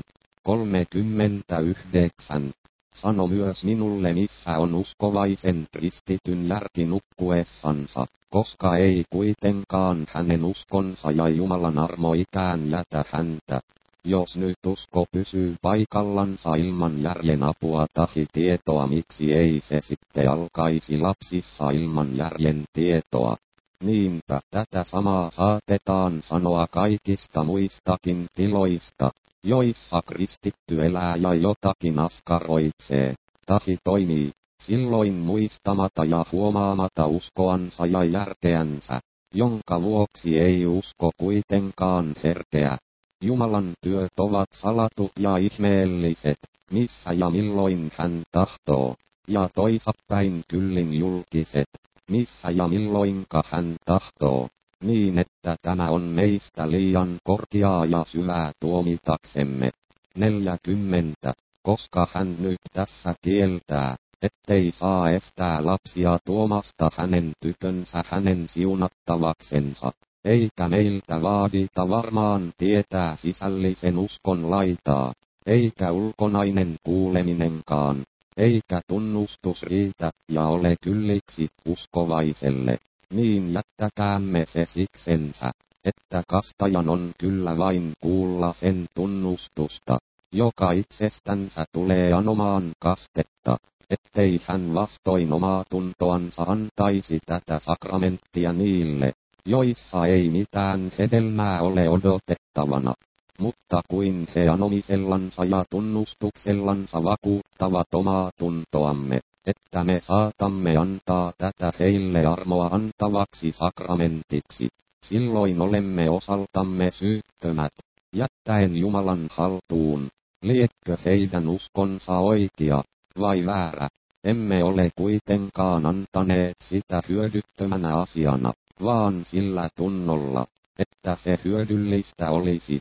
kolmekymmentäyhdeksän. Sano myös minulle, missä on uskovaisen kristityn järki nukkuessansa, koska ei kuitenkaan hänen uskonsa ja Jumalan armo ikään jätä häntä. Jos nyt usko pysyy paikallansa ilman järjen apua tahi tietoa, miksi ei se sitten alkaisi lapsissa ilman järjen tietoa? Niinpä tätä samaa saatetaan sanoa kaikista muistakin tiloista, joissa kristitty elää ja jotakin askaroitsee, tahi toimii, silloin muistamata ja huomaamata uskoansa ja järkeänsä, jonka vuoksi ei usko kuitenkaan herkeä. Jumalan työt ovat salatut ja ihmeelliset, missä ja milloin hän tahtoo, ja toisapäin kyllin julkiset, missä ja milloinka hän tahtoo, niin että tämä on meistä liian korkeaa ja syvää tuomitaksemme. neljäkymmentä. Koska hän nyt tässä kieltää, ettei saa estää lapsia tuomasta hänen tykönsä hänen siunattavaksensa, eikä meiltä vaadita varmaan tietää sisällisen uskon laitaa, eikä ulkonainen kuuleminenkaan, eikä tunnustus riitä ja ole kylliksi uskovaiselle, niin jättäkäämme se siksensä, että kastajan on kyllä vain kuulla sen tunnustusta, joka itsestänsä tulee anomaan kastetta, ettei hän vastoin omaa tuntoansa antaisi tätä sakramenttia niille, joissa ei mitään hedelmää ole odotettavana, mutta kuin he anomisellansa ja tunnustuksellansa vakuuttavat omaa tuntoamme, että me saatamme antaa tätä heille armoa antavaksi sakramentiksi, silloin olemme osaltamme syyttömät, jättäen Jumalan haltuun, liekkö heidän uskonsa oikea, vai väärä, emme ole kuitenkaan antaneet sitä hyödyttömänä asiana, vaan sillä tunnolla, että se hyödyllistä olisi.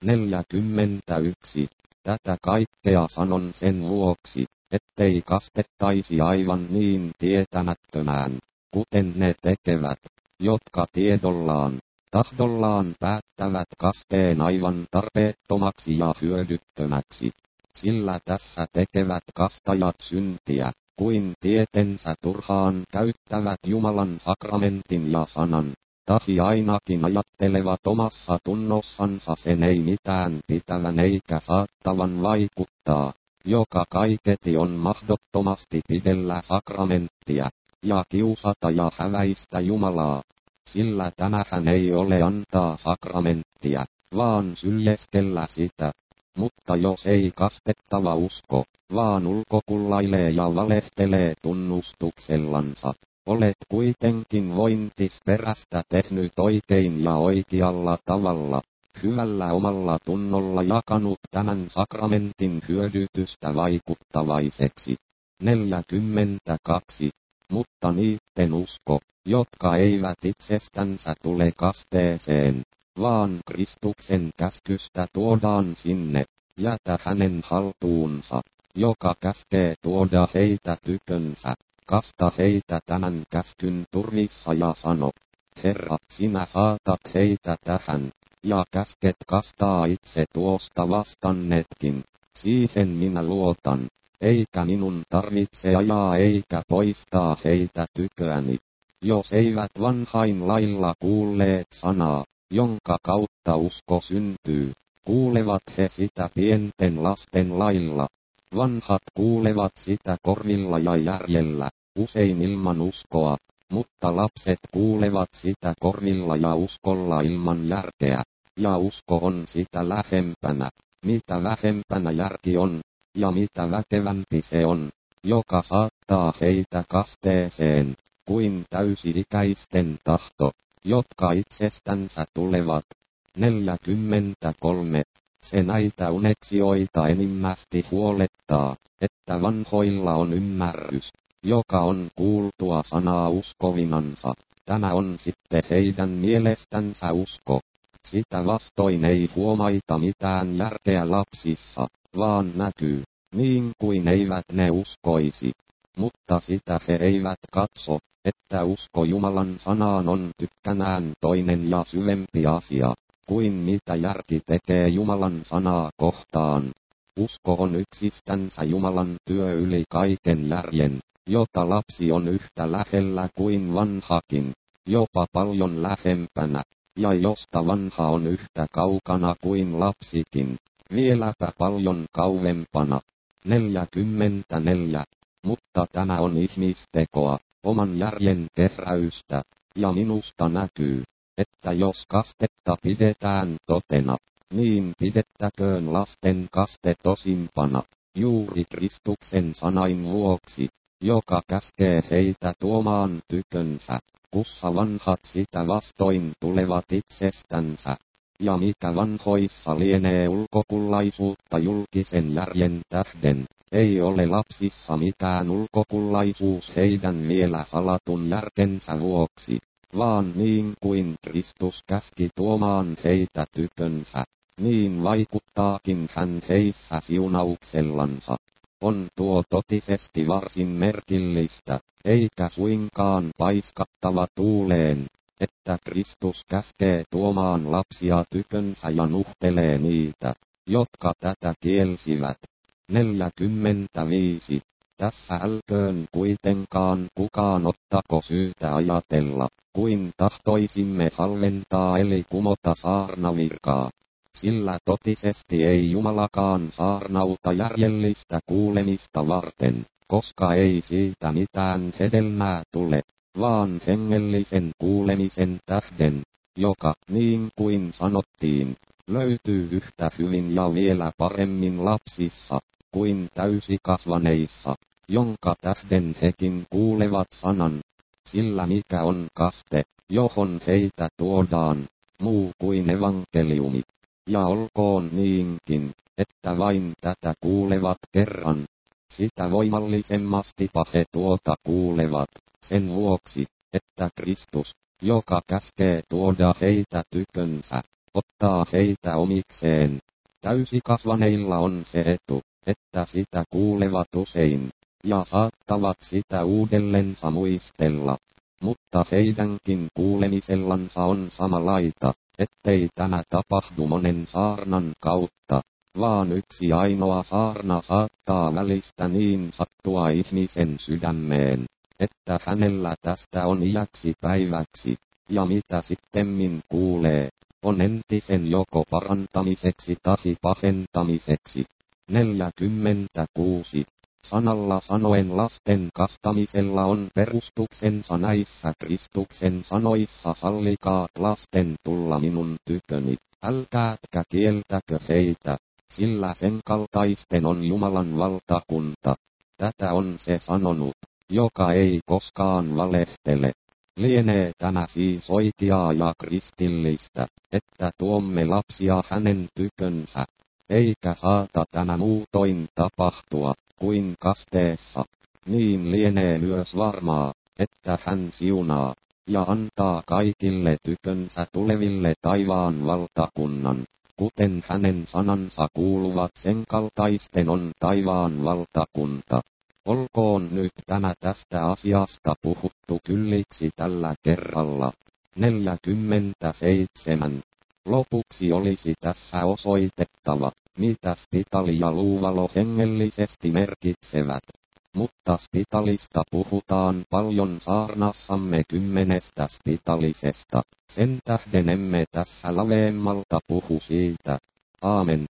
neljäkymmentäyksi. Tätä kaikkea sanon sen vuoksi, ettei kastettaisi aivan niin tietämättömään, kuten ne tekevät, jotka tiedollaan, tahdollaan päättävät kasteen aivan tarpeettomaksi ja hyödyttömäksi, sillä tässä tekevät kastajat syntiä, kuin tietensä turhaan käyttävät Jumalan sakramentin ja sanan, tahi ainakin ajattelevat omassa tunnossansa sen ei mitään pitävän eikä saattavan vaikuttaa, joka kaiketi on mahdottomasti pidellä sakramenttia, ja kiusata ja häväistä Jumalaa, sillä tämähän ei ole antaa sakramenttia, vaan syljeskellä sitä. Mutta jos ei kastettava usko, vaan ulkokullailee ja valehtelee tunnustuksellansa, olet kuitenkin vointisperästä tehnyt oikein ja oikealla tavalla, hyvällä omalla tunnolla jakanut tämän sakramentin hyödytystä vaikuttavaiseksi. neljäkymmentäkaksi. Mutta niitten usko, jotka eivät itsestänsä tule kasteeseen, vaan Kristuksen käskystä tuodaan sinne, jätä hänen haltuunsa, joka käskee tuoda heitä tykönsä, kasta heitä tämän käskyn turvissa ja sano, Herra, sinä saatat heitä tähän, ja käsket kastaa itse tuosta vastannetkin, siihen minä luotan, eikä minun tarvitse ajaa eikä poistaa heitä tyköäni, jos eivät vanhain lailla kuulleet sanaa, jonka kautta usko syntyy, kuulevat he sitä pienten lasten lailla. Vanhat kuulevat sitä korvilla ja järjellä, usein ilman uskoa, mutta lapset kuulevat sitä korvilla ja uskolla ilman järkeä, ja usko on sitä lähempänä, mitä vähempänä järki on, ja mitä väkevämpi se on, joka saattaa heitä kasteeseen, kuin täysi-ikäisten tahto. jotka itsestänsä tulevat. neljäkymmentäkolme. Se näitä uneksioita enimmästi huolettaa, että vanhoilla on ymmärrys, joka on kuultua sanaa uskovinansa. Tämä on sitten heidän mielestänsä usko. Sitä vastoin ei huomaita mitään järkeä lapsissa, vaan näkyy, niin kuin eivät ne uskoisi. Mutta sitä he eivät katso, että usko Jumalan sanaan on tykkänään toinen ja syvempi asia, kuin mitä järki tekee Jumalan sanaa kohtaan. Usko on yksistänsä Jumalan työ yli kaiken järjen, jota lapsi on yhtä lähellä kuin vanhakin, jopa paljon lähempänä, ja josta vanha on yhtä kaukana kuin lapsikin, vieläpä paljon kauempana. neljäkymmentäneljä. Mutta tämä on ihmistekoa, oman järjen kehräystä, ja minusta näkyy, että jos kastetta pidetään totena, niin pidettäköön lasten kaste tosimpana, juuri Kristuksen sanain vuoksi, joka käskee heitä tuomaan tykönsä, kussa vanhat sitä vastoin tulevat itsestänsä. Ja mikä vanhoissa lienee ulkokullaisuutta julkisen järjen tähden, ei ole lapsissa mitään ulkokullaisuus heidän vielä salatun järkensä vuoksi, vaan niin kuin Kristus käski tuomaan heitä tykönsä, niin vaikuttaakin hän heissä siunauksellansa. On tuo totisesti varsin merkillistä, eikä suinkaan paiskattava tuuleen, että Kristus käskee tuomaan lapsia tykönsä ja nuhtelee niitä, jotka tätä kielsivät. neljäkymmentäviisi. Tässä älköön kuitenkaan kukaan ottako syytä ajatella, kuin tahtoisimme halventaa eli kumota saarnavirkaa. Sillä totisesti ei Jumalakaan saarnauta järjellistä kuulemista varten, koska ei siitä mitään hedelmää tule, vaan hengellisen kuulemisen tähden, joka, niin kuin sanottiin, löytyy yhtä hyvin ja vielä paremmin lapsissa, kuin täysikasvaneissa, jonka tähden hekin kuulevat sanan, sillä mikä on kaste, johon heitä tuodaan, muu kuin evankeliumi. Ja olkoon niinkin, että vain tätä kuulevat kerran, sitä voimallisemmasti he tuota kuulevat, sen vuoksi, että Kristus, joka käskee tuoda heitä tykönsä, ottaa heitä omikseen. Täysikasvaneilla on se etu, että sitä kuulevat usein, ja saattavat sitä uudellensa muistella. Mutta heidänkin kuulemisellansa on samalaita, ettei tämä tapahdu monen saarnan kautta, vaan yksi ainoa saarna saattaa välistä niin sattua ihmisen sydämeen, että hänellä tästä on iäksi päiväksi, ja mitä sittemmin kuulee, on entisen joko parantamiseksi tahi pahentamiseksi. neljäkymmentäkuusi. Sanalla sanoen lasten kastamisella on perustuksensa näissä Kristuksen sanoissa sallikaat lasten tulla minun tyköni, älkäätkä kieltäkö heitä, sillä sen kaltaisten on Jumalan valtakunta. Tätä on se sanonut, joka ei koskaan valehtele. Lienee tämä siis oikeaa ja kristillistä, että tuomme lapsia hänen tykönsä, eikä saata tämä muutoin tapahtua kuin kasteessa, niin lienee myös varmaa, että hän siunaa ja antaa kaikille tykönsä tuleville taivaan valtakunnan, kuten hänen sanansa kuuluvat sen kaltaisten on taivaan valtakunta. Olkoon nyt tämä tästä asiasta puhuttu kylliksi tällä kerralla. neljäkymmentäseitsemän. Lopuksi olisi tässä osoitettava, mitä spitali ja luuvalo hengellisesti merkitsevät. Mutta spitalista puhutaan paljon saarnassamme kymmenestä spitalisesta. Sen tähden emme tässä laveemmalta puhu siitä. Aamen.